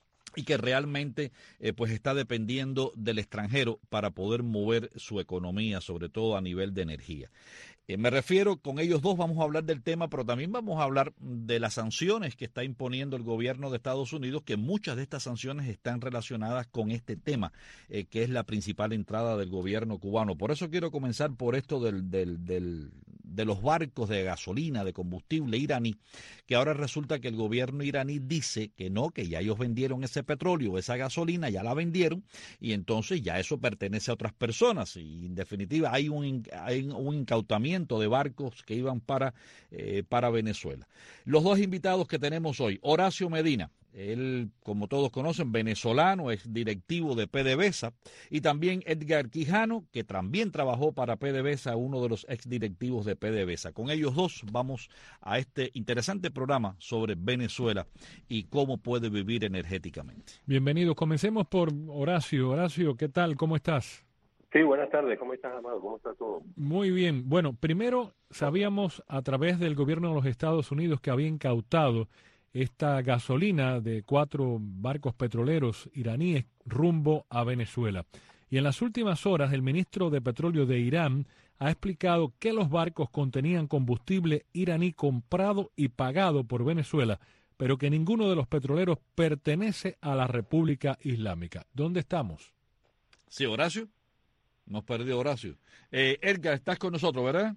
y que realmente eh, pues está dependiendo del extranjero para poder mover su economía, sobre todo a nivel de energía. Eh, me refiero, con ellos dos vamos a hablar del tema, pero también vamos a hablar de las sanciones que está imponiendo el gobierno de Estados Unidos, que muchas de estas sanciones están relacionadas con este tema, eh, que es la principal entrada del gobierno cubano. Por eso quiero comenzar por esto del, del, del, de los barcos de gasolina, de combustible iraní, que ahora resulta que el gobierno iraní dice que no, que ya ellos vendieron ese petróleo, esa gasolina, ya la vendieron, y entonces ya eso pertenece a otras personas, y en definitiva hay un, hay un incautamiento de barcos que iban para, eh, para Venezuela. Los dos invitados que tenemos hoy, Horacio Medina, él, como todos conocen, venezolano, es directivo de PDVSA, y también Edgar Quijano, que también trabajó para PDVSA, uno de los exdirectivos de PDVSA. Con ellos dos vamos a este interesante programa sobre Venezuela y cómo puede vivir energéticamente.
Bienvenidos. Comencemos por Horacio. Horacio, ¿qué tal? ¿Cómo estás?
Sí, buenas tardes. ¿Cómo estás, Amado? ¿Cómo está todo?
Muy bien. Bueno, primero sabíamos a través del gobierno de los Estados Unidos que había incautado esta gasolina de cuatro barcos petroleros iraníes rumbo a Venezuela. Y en las últimas horas el ministro de Petróleo de Irán ha explicado que los barcos contenían combustible iraní comprado y pagado por Venezuela, pero que ninguno de los petroleros pertenece a la República Islámica. ¿Dónde estamos?
Sí, Horacio. Nos perdió Horacio. Eh, Edgar, estás con nosotros, ¿verdad?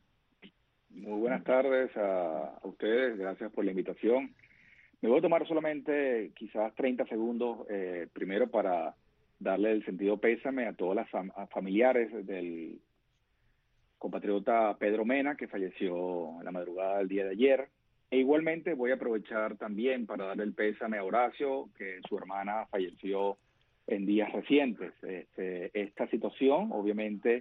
Muy buenas tardes a, a ustedes, gracias por la invitación. Me voy a tomar solamente quizás treinta segundos, eh, primero para darle el sentido pésame a todas las fam- a familiares del compatriota Pedro Mena, que falleció en la madrugada del día de ayer. E igualmente voy a aprovechar también para darle el pésame a Horacio, que su hermana falleció en días recientes. Este, esta situación obviamente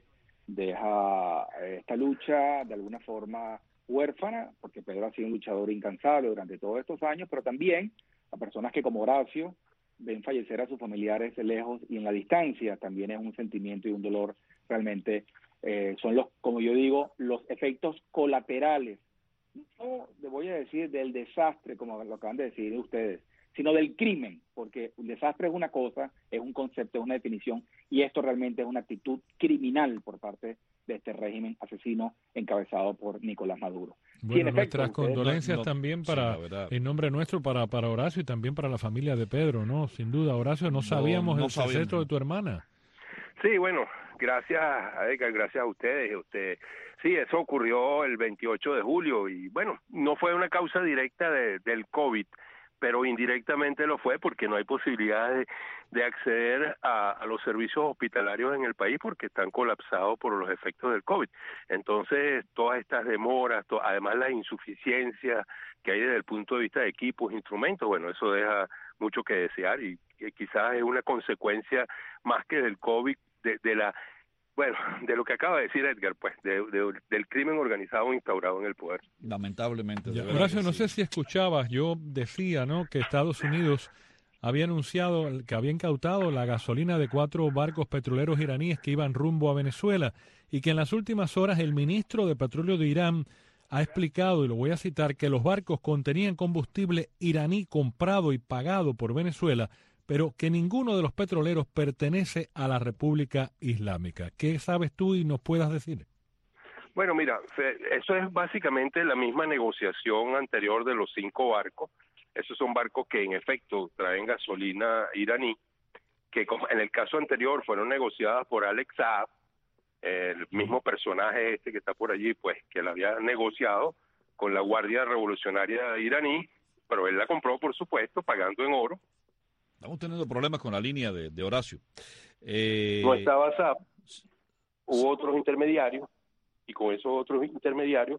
deja esta lucha de alguna forma huérfana, porque Pedro ha sido un luchador incansable durante todos estos años, pero también a personas que como Horacio ven fallecer a sus familiares lejos y en la distancia, también es un sentimiento y un dolor realmente, eh, son los, como yo digo, los efectos colaterales, no le voy a decir del desastre, como lo acaban de decir ustedes, sino del crimen, porque un desastre es una cosa, es un concepto, es una definición, y esto realmente es una actitud criminal por parte de este régimen asesino encabezado por Nicolás Maduro.
Bueno,
sí, efecto,
nuestras condolencias
no,
también
sí,
para, en nombre nuestro, para, para Horacio y también para la familia de Pedro, ¿no? Sin duda, Horacio, no sabíamos
no, no
el secreto de tu hermana.
Sí, bueno, gracias a Edgar, gracias a ustedes. Usted, sí, eso ocurrió el veintiocho de julio y bueno, no fue una causa directa de, del COVID, pero indirectamente lo fue porque no hay posibilidad de, de acceder a, a los servicios hospitalarios en el país porque están colapsados por los efectos del COVID. Entonces, todas estas demoras, to, además las insuficiencias que hay desde el punto de vista de equipos, instrumentos, bueno, eso deja mucho que desear y que quizás es una consecuencia más que del COVID, de, de la bueno, de lo que acaba de decir Edgar, pues, de, de, del crimen organizado instaurado en el poder.
Lamentablemente.
Ya, Horacio, no sí. sé si escuchabas, yo decía, ¿no?, que Estados Unidos había anunciado que había incautado la gasolina de cuatro barcos petroleros iraníes que iban rumbo a Venezuela y que en las últimas horas el ministro de Petróleo de Irán ha explicado, y lo voy a citar, que los barcos contenían combustible iraní comprado y pagado por Venezuela, pero que ninguno de los petroleros pertenece a la República Islámica. ¿Qué sabes tú y nos puedas decir?
Bueno, mira, eso es básicamente la misma negociación anterior de los cinco barcos. Esos son barcos que en efecto traen gasolina iraní, que como en el caso anterior fueron negociadas por Alex Saab, el mismo personaje este que está por allí, pues que la había negociado con la Guardia Revolucionaria iraní, pero él la compró, por supuesto, pagando en oro.
Estamos teniendo problemas con la línea de, de Horacio. Eh...
No estaba Saab, hubo otros intermediarios, y con esos otros intermediarios...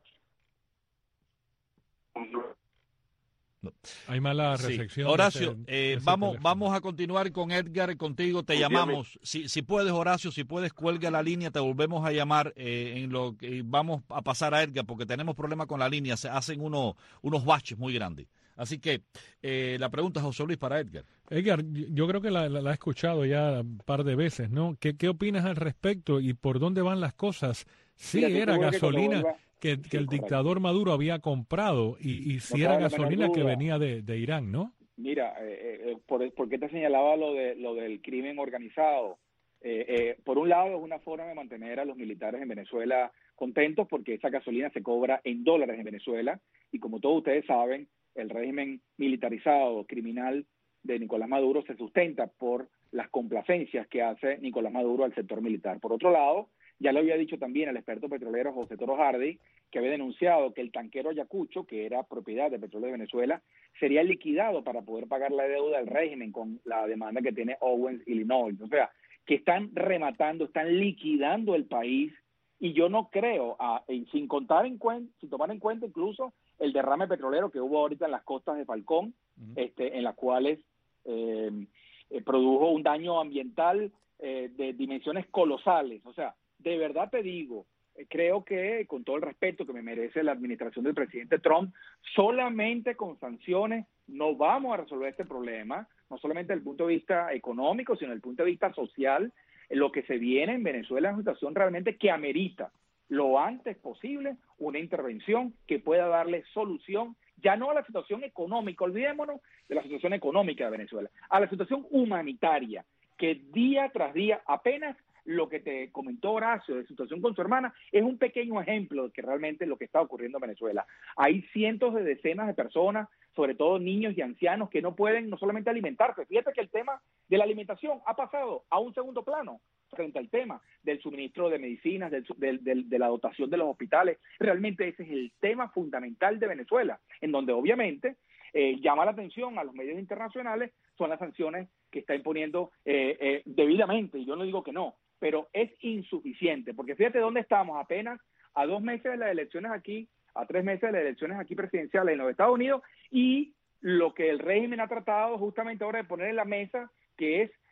No. Hay mala recepción.
Sí. Horacio,
ese,
eh,
ese
vamos
teléfono.
vamos a continuar con Edgar, contigo, te llamamos. Si, si puedes, Horacio, si puedes, cuelga la línea, te volvemos a llamar eh, en lo que vamos a pasar a Edgar, porque tenemos problemas con la línea, se hacen uno, unos baches muy grandes. Así que eh, la pregunta, José Luis, para Edgar.
Edgar, yo creo que la, la, la he escuchado ya un par de veces, ¿no? ¿Qué, qué opinas al respecto y por dónde van las cosas? Sí, Mira, era gasolina que, que, que el dictador Maduro había comprado y, y si no era gasolina que venía de, de Irán, ¿no?
Mira, eh, eh, por, ¿por qué te señalaba lo de lo del crimen organizado? Eh, eh, por un lado, es una forma de mantener a los militares en Venezuela contentos porque esa gasolina se cobra en dólares en Venezuela y como todos ustedes saben, el régimen militarizado, criminal de Nicolás Maduro se sustenta por las complacencias que hace Nicolás Maduro al sector militar. Por otro lado, ya lo había dicho también el experto petrolero José Toro Hardy, que había denunciado que el tanquero Ayacucho, que era propiedad de Petróleo de Venezuela, sería liquidado para poder pagar la deuda del régimen con la demanda que tiene Owens, Illinois. O sea, que están rematando, están liquidando el país y yo no creo, ah, y sin contar en cuenta, sin tomar en cuenta incluso el derrame petrolero que hubo ahorita en las costas de Falcón, uh-huh. este, en las cuales eh, eh, produjo un daño ambiental eh, de dimensiones colosales. O sea, de verdad te digo, eh, creo que con todo el respeto que me merece la administración del presidente Trump, solamente con sanciones no vamos a resolver este problema, no solamente desde el punto de vista económico, sino desde el punto de vista social. Lo que se viene en Venezuela es una situación realmente que amerita lo antes posible una intervención que pueda darle solución, ya no a la situación económica, olvidémonos de la situación económica de Venezuela, a la situación humanitaria, que día tras día, apenas lo que te comentó Horacio de su situación con su hermana, es un pequeño ejemplo de que realmente lo que está ocurriendo en Venezuela. Hay cientos de decenas de personas, sobre todo niños y ancianos, que no pueden no solamente alimentarse. Fíjate que el tema de la alimentación ha pasado a un segundo plano frente al tema del suministro de medicinas, del, del, del, de la dotación de los hospitales. Realmente ese es el tema fundamental de Venezuela, en donde obviamente eh, llama la atención a los medios internacionales, son las sanciones que está imponiendo eh, eh, debidamente, y yo no digo que no, pero es insuficiente, porque fíjate dónde estamos, apenas a dos meses de las elecciones aquí, a tres meses de las elecciones aquí presidenciales en los Estados Unidos, y lo que el régimen ha tratado justamente ahora de poner en la mesa, que es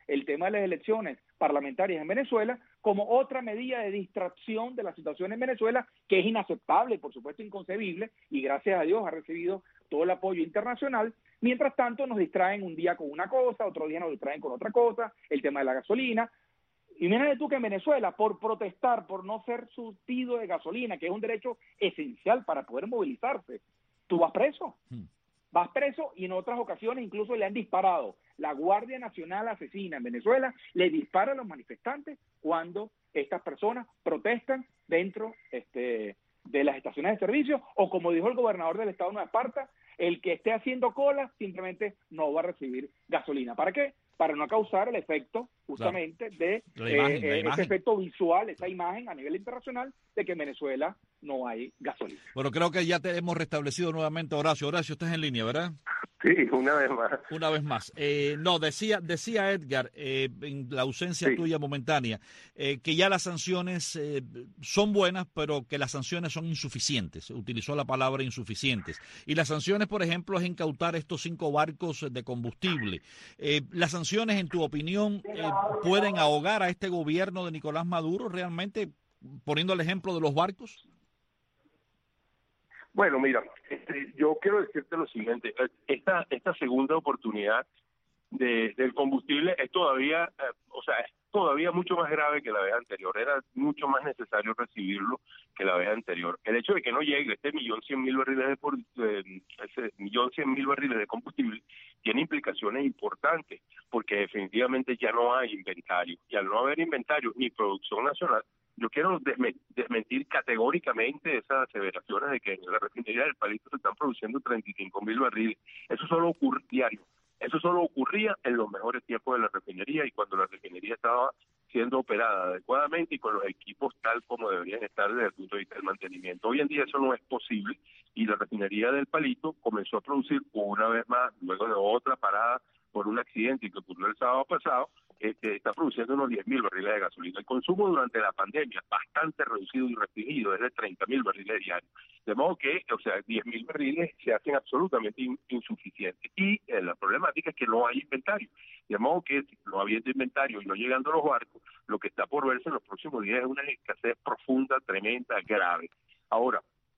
el tema de las elecciones parlamentarias en Venezuela como otra medida de distracción de la situación en Venezuela, que es inaceptable y por supuesto inconcebible, y gracias a Dios ha recibido todo el apoyo internacional. Mientras tanto nos distraen un día con una cosa, otro día nos distraen con otra cosa, el tema de la gasolina. Y mírate tú que en Venezuela, por protestar, por no ser surtido de gasolina, que es un derecho esencial para poder movilizarse, tú vas preso. Hmm. Vas preso y en otras ocasiones incluso le han disparado. La Guardia Nacional Asesina en Venezuela le dispara a los manifestantes cuando estas personas protestan dentro este, de las estaciones de servicio, o como dijo el gobernador del estado de Nueva Esparta, el que esté haciendo cola simplemente no va a recibir gasolina. ¿Para qué? Para no causar el efecto justamente claro. de la imagen, eh, la imagen. ese efecto visual, esa imagen a nivel internacional de que en Venezuela no hay gasolina.
Bueno, creo que ya te hemos restablecido nuevamente, Horacio. Horacio, estás en línea, ¿verdad?
Sí, una vez más.
Una vez más. Eh, no, decía decía Edgar, eh, en la ausencia sí. tuya momentánea, eh, que ya las sanciones eh, son buenas, pero que las sanciones son insuficientes. Utilizó la palabra insuficientes. Y las sanciones, por ejemplo, es incautar estos cinco barcos de combustible. Eh, las sanciones, en tu opinión, eh, pueden ahogar a este gobierno de Nicolás Maduro realmente, poniendo el ejemplo de los barcos.
Bueno, mira, este, yo quiero decirte lo siguiente, esta esta segunda oportunidad de, del combustible es todavía, eh, o sea, es todavía mucho más grave que la vez anterior, era mucho más necesario recibirlo que la vez anterior. El hecho de que no llegue este millón cien mil barriles de por, eh, ese millón cien mil barriles de combustible tiene implicaciones importantes, porque definitivamente ya no hay inventario, y al no haber inventario ni producción nacional, yo quiero desmentir categóricamente esas aseveraciones de que en la refinería del Palito se están produciendo treinta y cinco mil barriles. Eso solo ocurre diario. Eso solo ocurría en los mejores tiempos de la refinería y cuando la refinería estaba siendo operada adecuadamente y con los equipos tal como deberían estar desde el punto de vista del mantenimiento. Hoy en día eso no es posible y la refinería del Palito comenzó a producir una vez más, luego de otra parada por un accidente que ocurrió el sábado pasado, este, está produciendo unos diez mil barriles de gasolina. El consumo durante la pandemia, bastante reducido y restringido, es de treinta mil barriles diarios. De modo que, o sea, diez mil barriles se hacen absolutamente in, insuficientes. Y eh, la problemática es que no hay inventario. De modo que, no habiendo inventario y no llegando los barcos, lo que está por verse en los próximos días es una escasez profunda, tremenda, grave. Ahora,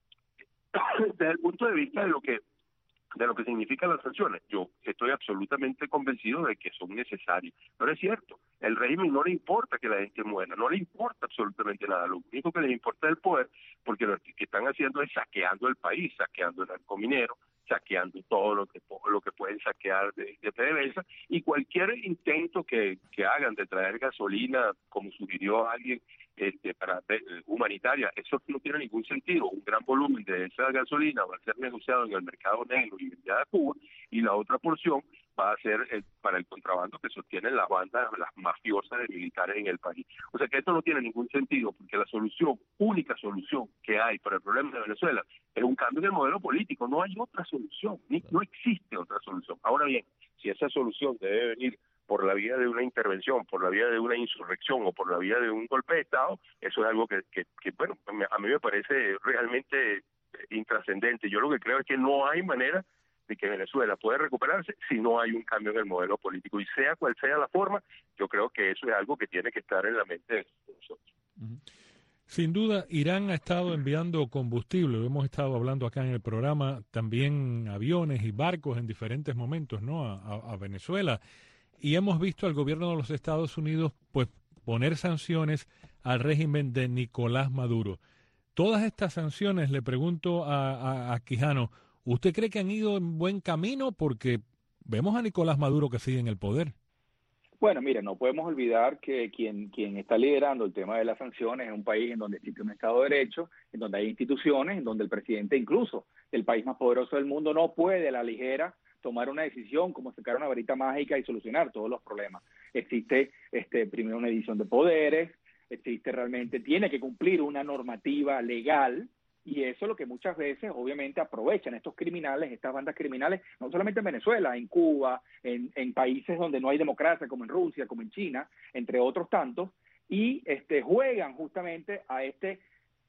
desde el punto de vista de lo que de lo que significan las sanciones, yo estoy absolutamente convencido de que son necesarias. Pero es cierto, el régimen no le importa que la gente muera, no le importa absolutamente nada. Lo único que les importa es el poder, porque lo que están haciendo es saqueando el país, saqueando el narcominero, saqueando todo lo que lo que pueden saquear de, de PDVSA, y cualquier intento que, que hagan de traer gasolina, como sugirió alguien, este, para eh, humanitaria, eso no tiene ningún sentido. Un gran volumen de esa gasolina va a ser negociado en el mercado negro y enviada a Cuba, y la otra porción va a ser el, para el contrabando que sostienen las bandas, las mafiosas de militares en el país. O sea que esto no tiene ningún sentido, porque la solución, única solución que hay para el problema de Venezuela es un cambio en el modelo político. No hay otra solución, ni, no existe otra solución. Ahora bien, si esa solución debe venir por la vía de una intervención, por la vía de una insurrección o por la vía de un golpe de Estado, eso es algo que, que, que bueno, a mí me parece realmente intrascendente. Yo lo que creo es que no hay manera de que Venezuela pueda recuperarse si no hay un cambio en el modelo político. Y sea cual sea la forma, yo creo que eso es algo que tiene que estar en la mente de nosotros.
Uh-huh. Sin duda, Irán ha estado enviando combustible, lo hemos estado hablando acá en el programa, también aviones y barcos en diferentes momentos, ¿no?, a, a, a Venezuela. Y hemos visto al gobierno de los Estados Unidos pues poner sanciones al régimen de Nicolás Maduro. Todas estas sanciones, le pregunto a, a, a Quijano, ¿usted cree que han ido en buen camino? Porque vemos a Nicolás Maduro que sigue en el poder.
Bueno, mire, no podemos olvidar que quien, quien está liderando el tema de las sanciones es un país en donde existe un Estado de Derecho, en donde hay instituciones, en donde el presidente incluso del país más poderoso del mundo no puede a la ligera tomar una decisión como sacar una varita mágica y solucionar todos los problemas. Existe este primero una división de poderes, existe realmente, tiene que cumplir una normativa legal, y eso es lo que muchas veces obviamente aprovechan estos criminales, estas bandas criminales, no solamente en Venezuela, en Cuba, en, en países donde no hay democracia, como en Rusia, como en China, entre otros tantos, y este juegan justamente a este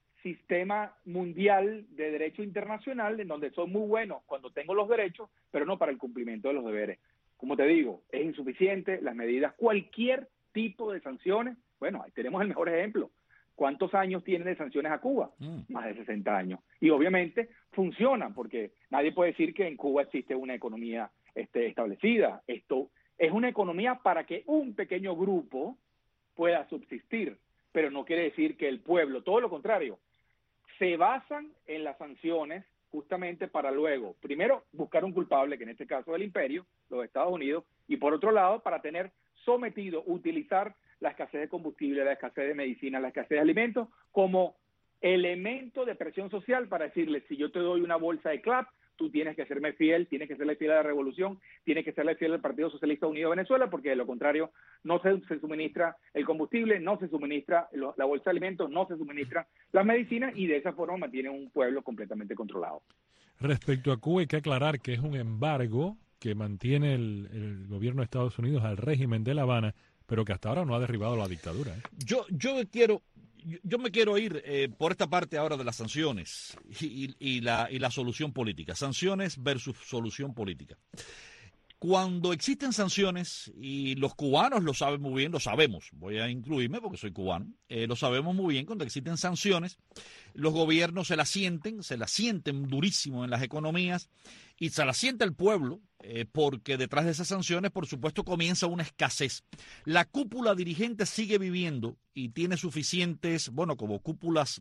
sistema mundial de derecho internacional en donde son muy buenos cuando tengo los derechos, pero no para el cumplimiento de los deberes. como te digo, es insuficiente, las medidas, cualquier tipo de sanciones, bueno, ahí tenemos el mejor ejemplo. ¿Cuántos años tiene de sanciones a Cuba? Mm. Más de sesenta años. Y obviamente funcionan, porque nadie puede decir que en Cuba existe una economía este, establecida. Esto es una economía para que un pequeño grupo pueda subsistir, pero no quiere decir que el pueblo, todo lo contrario, se basan en las sanciones justamente para luego, primero, buscar un culpable, que en este caso es el imperio, los Estados Unidos, y por otro lado, para tener sometido, utilizar la escasez de combustible, la escasez de medicina, la escasez de alimentos, como elemento de presión social para decirle, si yo te doy una bolsa de clap, tú tienes que serme fiel, tienes que serle fiel a la revolución, tienes que serle fiel al Partido Socialista Unido de Venezuela, porque de lo contrario no se, se suministra el combustible, no se suministra lo, la bolsa de alimentos, no se suministra las medicinas, y de esa forma mantiene un pueblo completamente controlado.
Respecto a Cuba hay que aclarar que es un embargo que mantiene el, el gobierno de Estados Unidos al régimen de La Habana, pero que hasta ahora no ha derribado la dictadura, ¿eh?
Yo, yo quiero... Yo me quiero ir eh, por esta parte ahora de las sanciones y, y, y, la, y la solución política. Sanciones versus solución política. Cuando existen sanciones, y los cubanos lo saben muy bien, lo sabemos, voy a incluirme porque soy cubano, eh, lo sabemos muy bien, cuando existen sanciones, los gobiernos se las sienten, se las sienten durísimo en las economías y se las siente el pueblo, eh, porque detrás de esas sanciones, por supuesto, comienza una escasez. La cúpula dirigente sigue viviendo y tiene suficientes, bueno, como cúpulas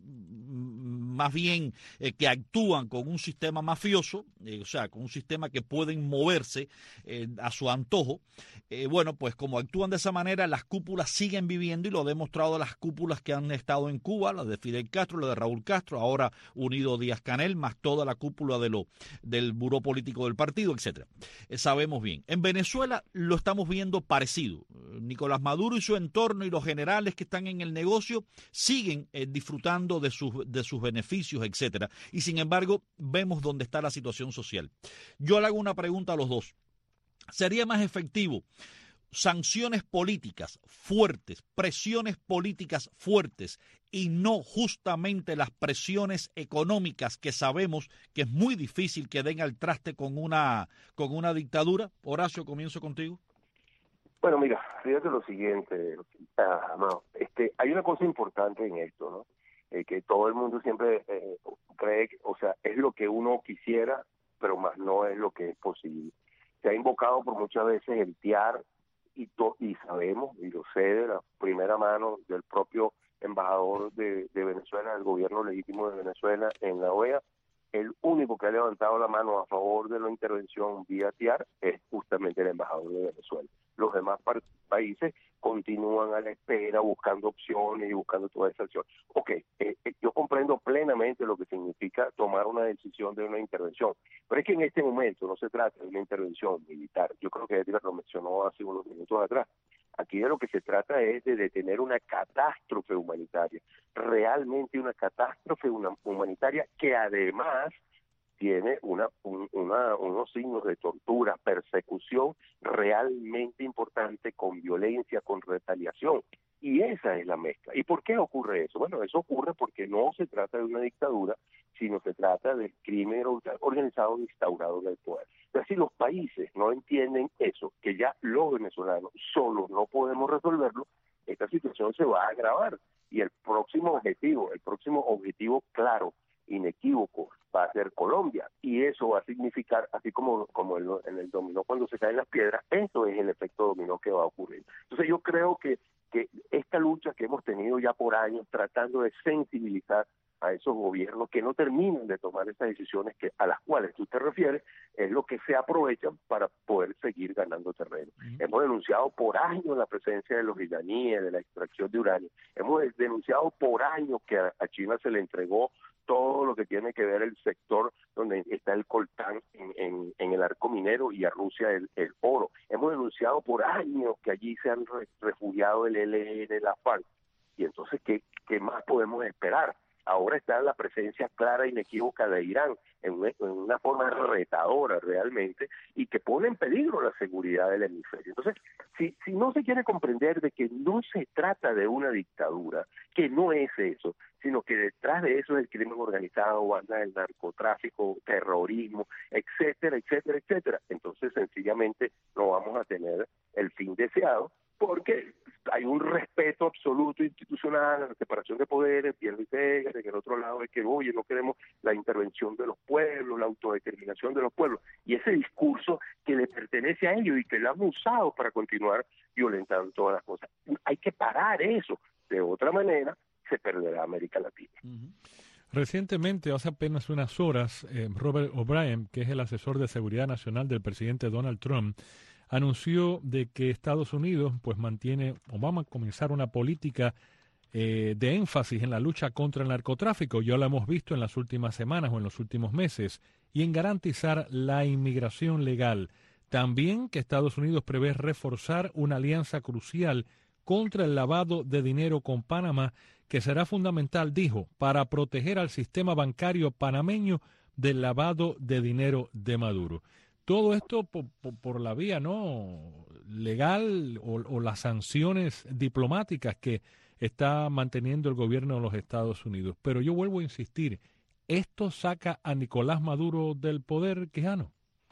más bien eh, que actúan con un sistema mafioso, eh, o sea, con un sistema que pueden moverse eh, a su antojo. Eh, bueno, pues como actúan de esa manera, las cúpulas siguen viviendo, y lo ha demostrado las cúpulas que han estado en Cuba, la de Fidel Castro, la de Raúl Castro, ahora unido Díaz-Canel, más toda la cúpula de lo, del buró político del partido, etcétera. Eh, sabemos bien. En Venezuela lo estamos viendo parecido. Nicolás Maduro y su entorno y los generales que están en el negocio siguen eh, disfrutando de sus, de sus beneficios, etcétera. Y sin embargo, vemos dónde está la situación social. Yo le hago una pregunta a los dos. ¿Sería más efectivo sanciones políticas fuertes, presiones políticas fuertes, y no justamente las presiones económicas que sabemos que es muy difícil que den al traste con una, con una dictadura? Horacio, comienzo contigo.
Bueno, mira, fíjate lo siguiente, ah, no, este, hay una cosa importante en esto, ¿no? Eh, que todo el mundo siempre eh, cree, o sea, es lo que uno quisiera, pero más no es lo que es posible. Se ha invocado por muchas veces el T I A R, y, to, y sabemos, y lo sé de la primera mano del propio embajador de, de Venezuela, del gobierno legítimo de Venezuela en la O E A, el único que ha levantado la mano a favor de la intervención vía T I A R es justamente el embajador de Venezuela. Los demás par- países continúan a la espera, buscando opciones y buscando toda esa acción. Ok, eh, eh, yo comprendo plenamente lo que significa tomar una decisión de una intervención, pero es que en este momento no se trata de una intervención militar. Yo creo que Edgar lo mencionó hace unos minutos atrás. Aquí de lo que se trata es de detener una catástrofe humanitaria, realmente una catástrofe una, humanitaria que además tiene una, un, una, unos signos de tortura, persecución realmente importante, con violencia, con retaliación. Y esa es la mezcla. ¿Y por qué ocurre eso? Bueno, eso ocurre porque no se trata de una dictadura, sino se trata del crimen organizado instaurado en el poder. Pero si los países no entienden eso, que ya los venezolanos solos no podemos resolverlo, esta situación se va a agravar. Y el próximo objetivo, el próximo objetivo claro, inequívoco, va a ser Colombia, y eso va a significar, así como, como en, en el dominó cuando se caen las piedras, eso es el efecto dominó que va a ocurrir. Entonces yo creo que, que esta lucha que hemos tenido ya por años tratando de sensibilizar a esos gobiernos que no terminan de tomar esas decisiones que a las cuales tú te refieres, es lo que se aprovechan para poder seguir ganando terreno. Uh-huh. Hemos denunciado por años la presencia de los iraníes, de la extracción de uranio. Hemos denunciado por años que a, a China se le entregó todo lo que tiene que ver el sector donde está el coltán en, en, en el arco minero, y a Rusia el, el oro. Hemos denunciado por años que allí se han re, refugiado el E L N, la FARC. Y entonces, ¿qué, qué más podemos esperar? Ahora está la presencia clara e inequívoca de Irán en una, en una forma retadora realmente, y que pone en peligro la seguridad del hemisferio. Entonces, si, si no se quiere comprender de que no se trata de una dictadura, que no es eso, sino que detrás de eso es el crimen organizado, banda del narcotráfico, terrorismo, etcétera, etcétera, etcétera, entonces sencillamente no vamos tener el fin deseado, porque hay un respeto absoluto institucional, la separación de poderes, Pierre Ortega, de que el otro lado es que, oye, no queremos la intervención de los pueblos, la autodeterminación de los pueblos, y ese discurso que le pertenece a ellos y que lo han usado para continuar violentando todas las cosas. Hay que parar eso, de otra manera se perderá América Latina.
Uh-huh. Recientemente, hace apenas unas horas, eh, Robert O'Brien, que es el asesor de seguridad nacional del presidente Donald Trump, anunció de que Estados Unidos pues mantiene o va a comenzar una política eh, de énfasis en la lucha contra el narcotráfico, ya lo hemos visto en las últimas semanas o en los últimos meses, y en garantizar la inmigración legal. También que Estados Unidos prevé reforzar una alianza crucial contra el lavado de dinero con Panamá, que será fundamental, dijo, para proteger al sistema bancario panameño del lavado de dinero de Maduro. Todo esto por, por, por la vía no legal o, o las sanciones diplomáticas que está manteniendo el gobierno de los Estados Unidos. Pero yo vuelvo a insistir, ¿esto saca a Nicolás Maduro del poder, Quijano?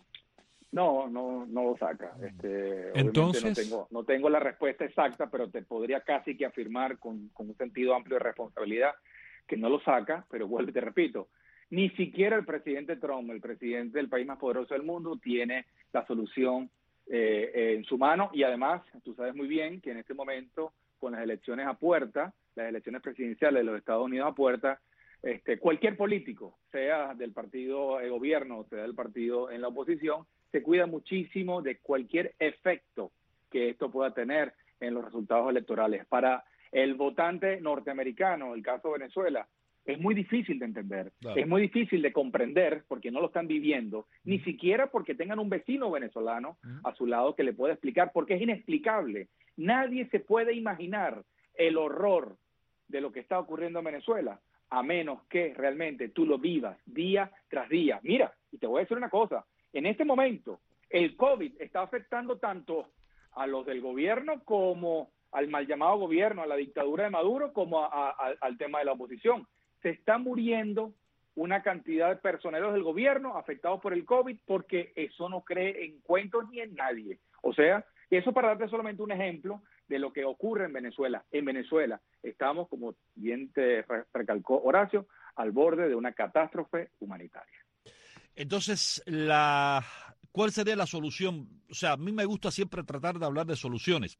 No, no, no lo saca. Este,
Entonces,
no tengo, no tengo la respuesta exacta, pero te podría casi que afirmar con, con un sentido amplio de responsabilidad que no lo saca, pero vuelvo y te repito, ni siquiera el presidente Trump, el presidente del país más poderoso del mundo, tiene la solución eh, en su mano, y además, tú sabes muy bien que en este momento, con las elecciones a puerta, las elecciones presidenciales de los Estados Unidos a puerta, este, cualquier político, sea del partido de gobierno, sea del partido en la oposición, se cuida muchísimo de cualquier efecto que esto pueda tener en los resultados electorales. Para el votante norteamericano, el caso de Venezuela, es muy difícil de entender, claro. Es muy difícil de comprender porque no lo están viviendo, mm. ni siquiera porque tengan un vecino venezolano mm. a su lado que le pueda explicar, porque es inexplicable. Nadie se puede imaginar el horror de lo que está ocurriendo en Venezuela, a menos que realmente tú lo vivas día tras día. Mira, y te voy a decir una cosa, en este momento el COVID está afectando tanto a los del gobierno como al mal llamado gobierno, a la dictadura de Maduro, como a, a, al tema de la oposición. Se está muriendo una cantidad de personeros del gobierno afectados por el COVID porque eso no cree en cuentos ni en nadie. O sea, eso para darte solamente un ejemplo de lo que ocurre en Venezuela. En Venezuela estamos, como bien te recalcó Horacio, al borde de una catástrofe humanitaria.
Entonces, la, ¿cuál sería la solución? O sea, a mí me gusta siempre tratar de hablar de soluciones.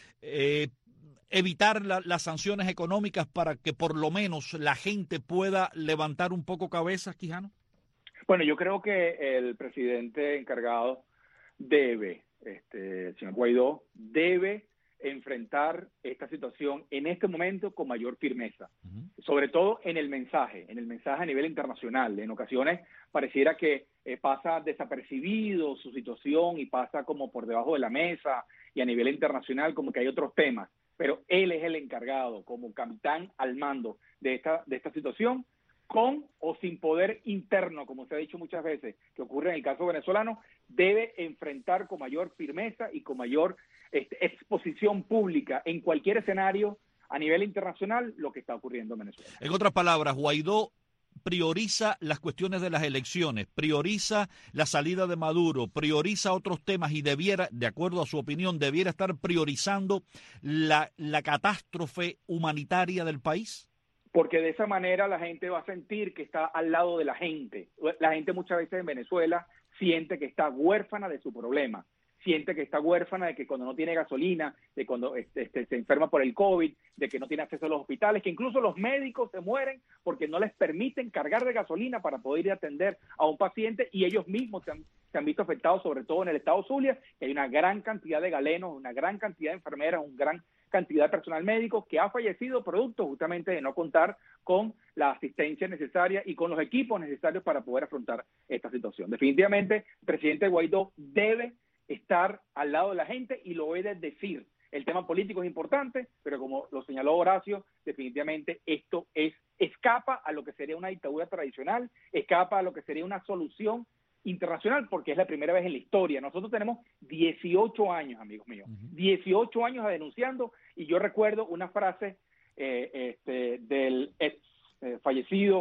Eh, evitar la, las sanciones económicas para que por lo menos la gente pueda levantar un poco cabezas, Quijano.
Bueno, yo creo que el presidente encargado debe, este, el señor Guaidó, debe enfrentar esta situación en este momento con mayor firmeza, uh-huh. sobre todo en el mensaje, en el mensaje a nivel internacional. En ocasiones pareciera que eh, pasa desapercibido su situación y pasa como por debajo de la mesa, y a nivel internacional como que hay otros temas, pero él es el encargado como capitán al mando de esta, de esta situación, con o sin poder interno, como se ha dicho muchas veces, que ocurre en el caso venezolano, debe enfrentar con mayor firmeza y con mayor este, exposición pública en cualquier escenario a nivel internacional lo que está ocurriendo en Venezuela.
En otras palabras, Guaidó prioriza las cuestiones de las elecciones, prioriza la salida de Maduro, prioriza otros temas y debiera, de acuerdo a su opinión, debiera estar priorizando la, la catástrofe humanitaria del país.
Porque de esa manera la gente va a sentir que está al lado de la gente. La gente muchas veces en Venezuela siente que está huérfana de su problema, siente que está huérfana de que cuando no tiene gasolina, de cuando este, se enferma por el COVID, de que no tiene acceso a los hospitales, que incluso los médicos se mueren porque no les permiten cargar de gasolina para poder ir a atender a un paciente, y ellos mismos se han, se han visto afectados, sobre todo en el estado Zulia, que hay una gran cantidad de galenos, una gran cantidad de enfermeras, un gran cantidad de personal médico que ha fallecido producto justamente de no contar con la asistencia necesaria y con los equipos necesarios para poder afrontar esta situación. Definitivamente, el presidente Guaidó debe estar al lado de la gente y lo he de decir. El tema político es importante, pero como lo señaló Horacio, definitivamente esto es escapa a lo que sería una dictadura tradicional, escapa a lo que sería una solución internacional, porque es la primera vez en la historia. Nosotros tenemos dieciocho años, amigos míos, uh-huh. dieciocho años denunciando, y yo recuerdo una frase eh, este, del ex eh, fallecido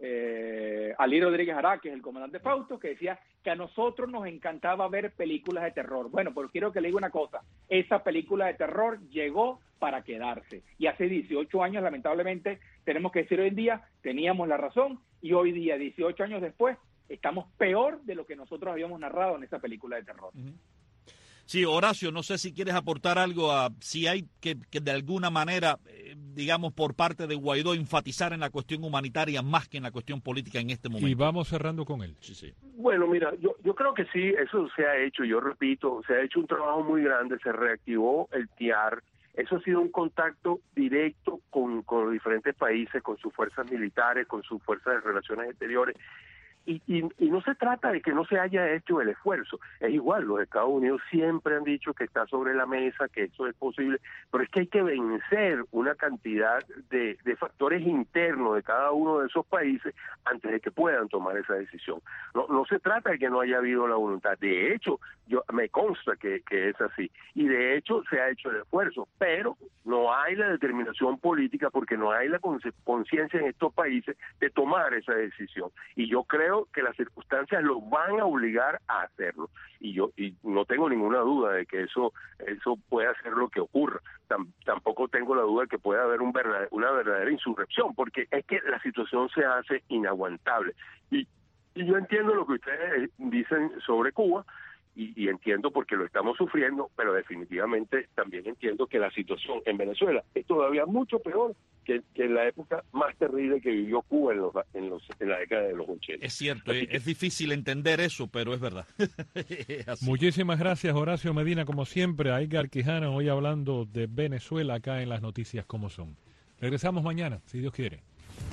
eh, Ali Rodríguez Araques, el comandante Fausto, que decía que a nosotros nos encantaba ver películas de terror. Bueno, pero quiero que le diga una cosa, esa película de terror llegó para quedarse, y hace dieciocho años, lamentablemente, tenemos que decir hoy en día, teníamos la razón, y hoy día, dieciocho años después, estamos peor de lo que nosotros habíamos narrado en esa película de terror.
Uh-huh. Sí, Horacio, no sé si quieres aportar algo a si hay que, que de alguna manera, eh, digamos, por parte de Guaidó enfatizar en la cuestión humanitaria más que en la cuestión política en este momento.
Y vamos cerrando con él.
Sí, sí.
Bueno, mira, yo, yo creo que sí, eso se ha hecho, yo repito, se ha hecho un trabajo muy grande, se reactivó el T I A R, eso ha sido un contacto directo con, con los diferentes países, con sus fuerzas militares, con sus fuerzas de relaciones exteriores. Y, y, y no se trata de que no se haya hecho el esfuerzo, es igual, los Estados Unidos siempre han dicho que está sobre la mesa, que eso es posible, pero es que hay que vencer una cantidad de, de factores internos de cada uno de esos países antes de que puedan tomar esa decisión. No, no se trata de que no haya habido la voluntad, de hecho, yo me consta que, que es así, y de hecho se ha hecho el esfuerzo, pero no hay la determinación política porque no hay la conciencia en estos países de tomar esa decisión, y yo creo que las circunstancias los van a obligar a hacerlo, y yo y no tengo ninguna duda de que eso eso pueda ser lo que ocurra. Tam, tampoco tengo la duda de que pueda haber un verdad, una verdadera insurrección, porque es que la situación se hace inaguantable, y, y yo entiendo lo que ustedes dicen sobre Cuba, y, y entiendo porque lo estamos sufriendo, pero definitivamente también entiendo que la situación en Venezuela es todavía mucho peor que, que en la época más terrible que vivió Cuba en, los, en, los, en la década de los ochenta.
Es cierto, es, que... es difícil entender eso, pero es verdad.
Es Muchísimas gracias, Horacio Medina, como siempre, a Edgar Quijana, hoy hablando de Venezuela acá en las noticias como son. Regresamos mañana, si Dios quiere.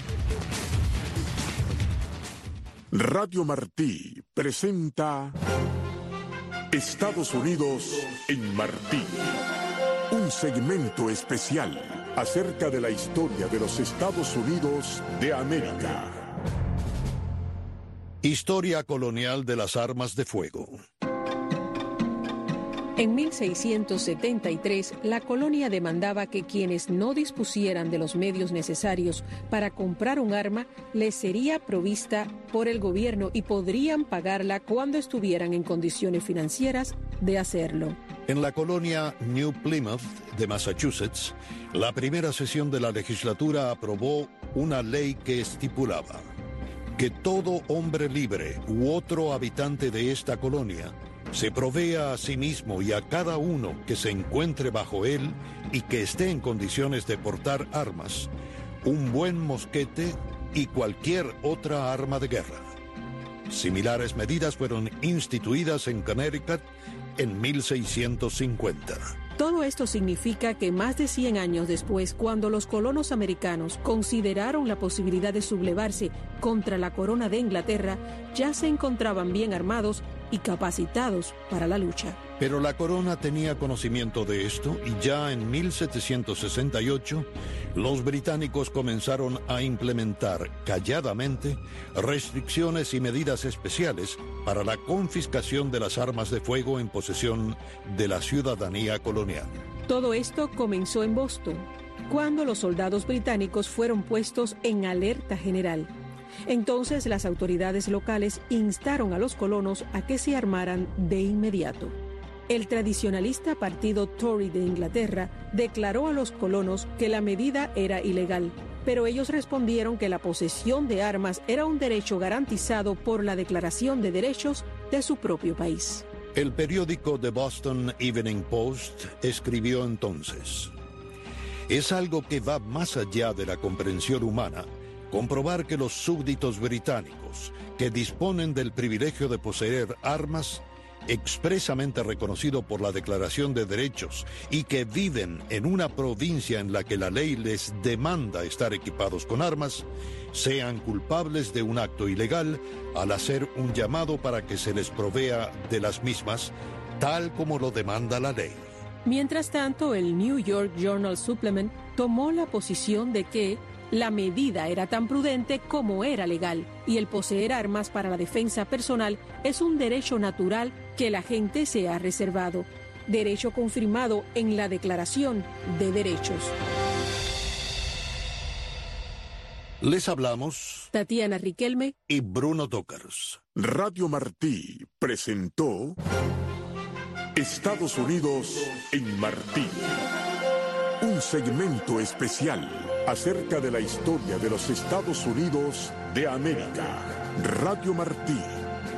Radio Martí presenta Estados Unidos en Martí, un segmento especial acerca de la historia de los Estados Unidos de América.
Historia colonial de las armas de fuego.
En mil seiscientos setenta y tres, la colonia demandaba que quienes no dispusieran de los medios necesarios para comprar un arma les sería provista por el gobierno y podrían pagarla cuando estuvieran en condiciones financieras de hacerlo.
En la colonia New Plymouth de Massachusetts, la primera sesión de la legislatura aprobó una ley que estipulaba que todo hombre libre u otro habitante de esta colonia se provea a sí mismo y a cada uno que se encuentre bajo él y que esté en condiciones de portar armas, un buen mosquete y cualquier otra arma de guerra. Similares medidas fueron instituidas en Connecticut en mil seiscientos cincuenta.
Todo esto significa que más de cien años después, cuando los colonos americanos consideraron la posibilidad de sublevarse contra la corona de Inglaterra, ya se encontraban bien armados y capacitados para la lucha.
Pero la corona tenía conocimiento de esto y ya en mil setecientos sesenta y ocho los británicos comenzaron a implementar calladamente restricciones y medidas especiales para la confiscación de las armas de fuego en posesión de la ciudadanía colonial.
Todo esto comenzó en Boston, cuando los soldados británicos fueron puestos en alerta general. Entonces las autoridades locales instaron a los colonos a que se armaran de inmediato. El tradicionalista partido Tory de Inglaterra declaró a los colonos que la medida era ilegal, pero ellos respondieron que la posesión de armas era un derecho garantizado por la Declaración de Derechos de su propio país.
El periódico The Boston Evening Post escribió entonces: es algo que va más allá de la comprensión humana comprobar que los súbditos británicos, que disponen del privilegio de poseer armas, expresamente reconocido por la Declaración de Derechos, y que viven en una provincia en la que la ley les demanda estar equipados con armas, sean culpables de un acto ilegal al hacer un llamado para que se les provea de las mismas, tal como lo demanda la ley.
Mientras tanto, el New York Journal Supplement tomó la posición de que la medida era tan prudente como era legal, y el poseer armas para la defensa personal es un derecho natural que la gente se ha reservado, derecho confirmado en la Declaración de Derechos.
Les hablamos
Tatiana Riquelme
y Bruno Tócars.
Radio Martí presentó Estados Unidos en Martí. Un segmento especial acerca de la historia de los Estados Unidos de América. Radio Martí.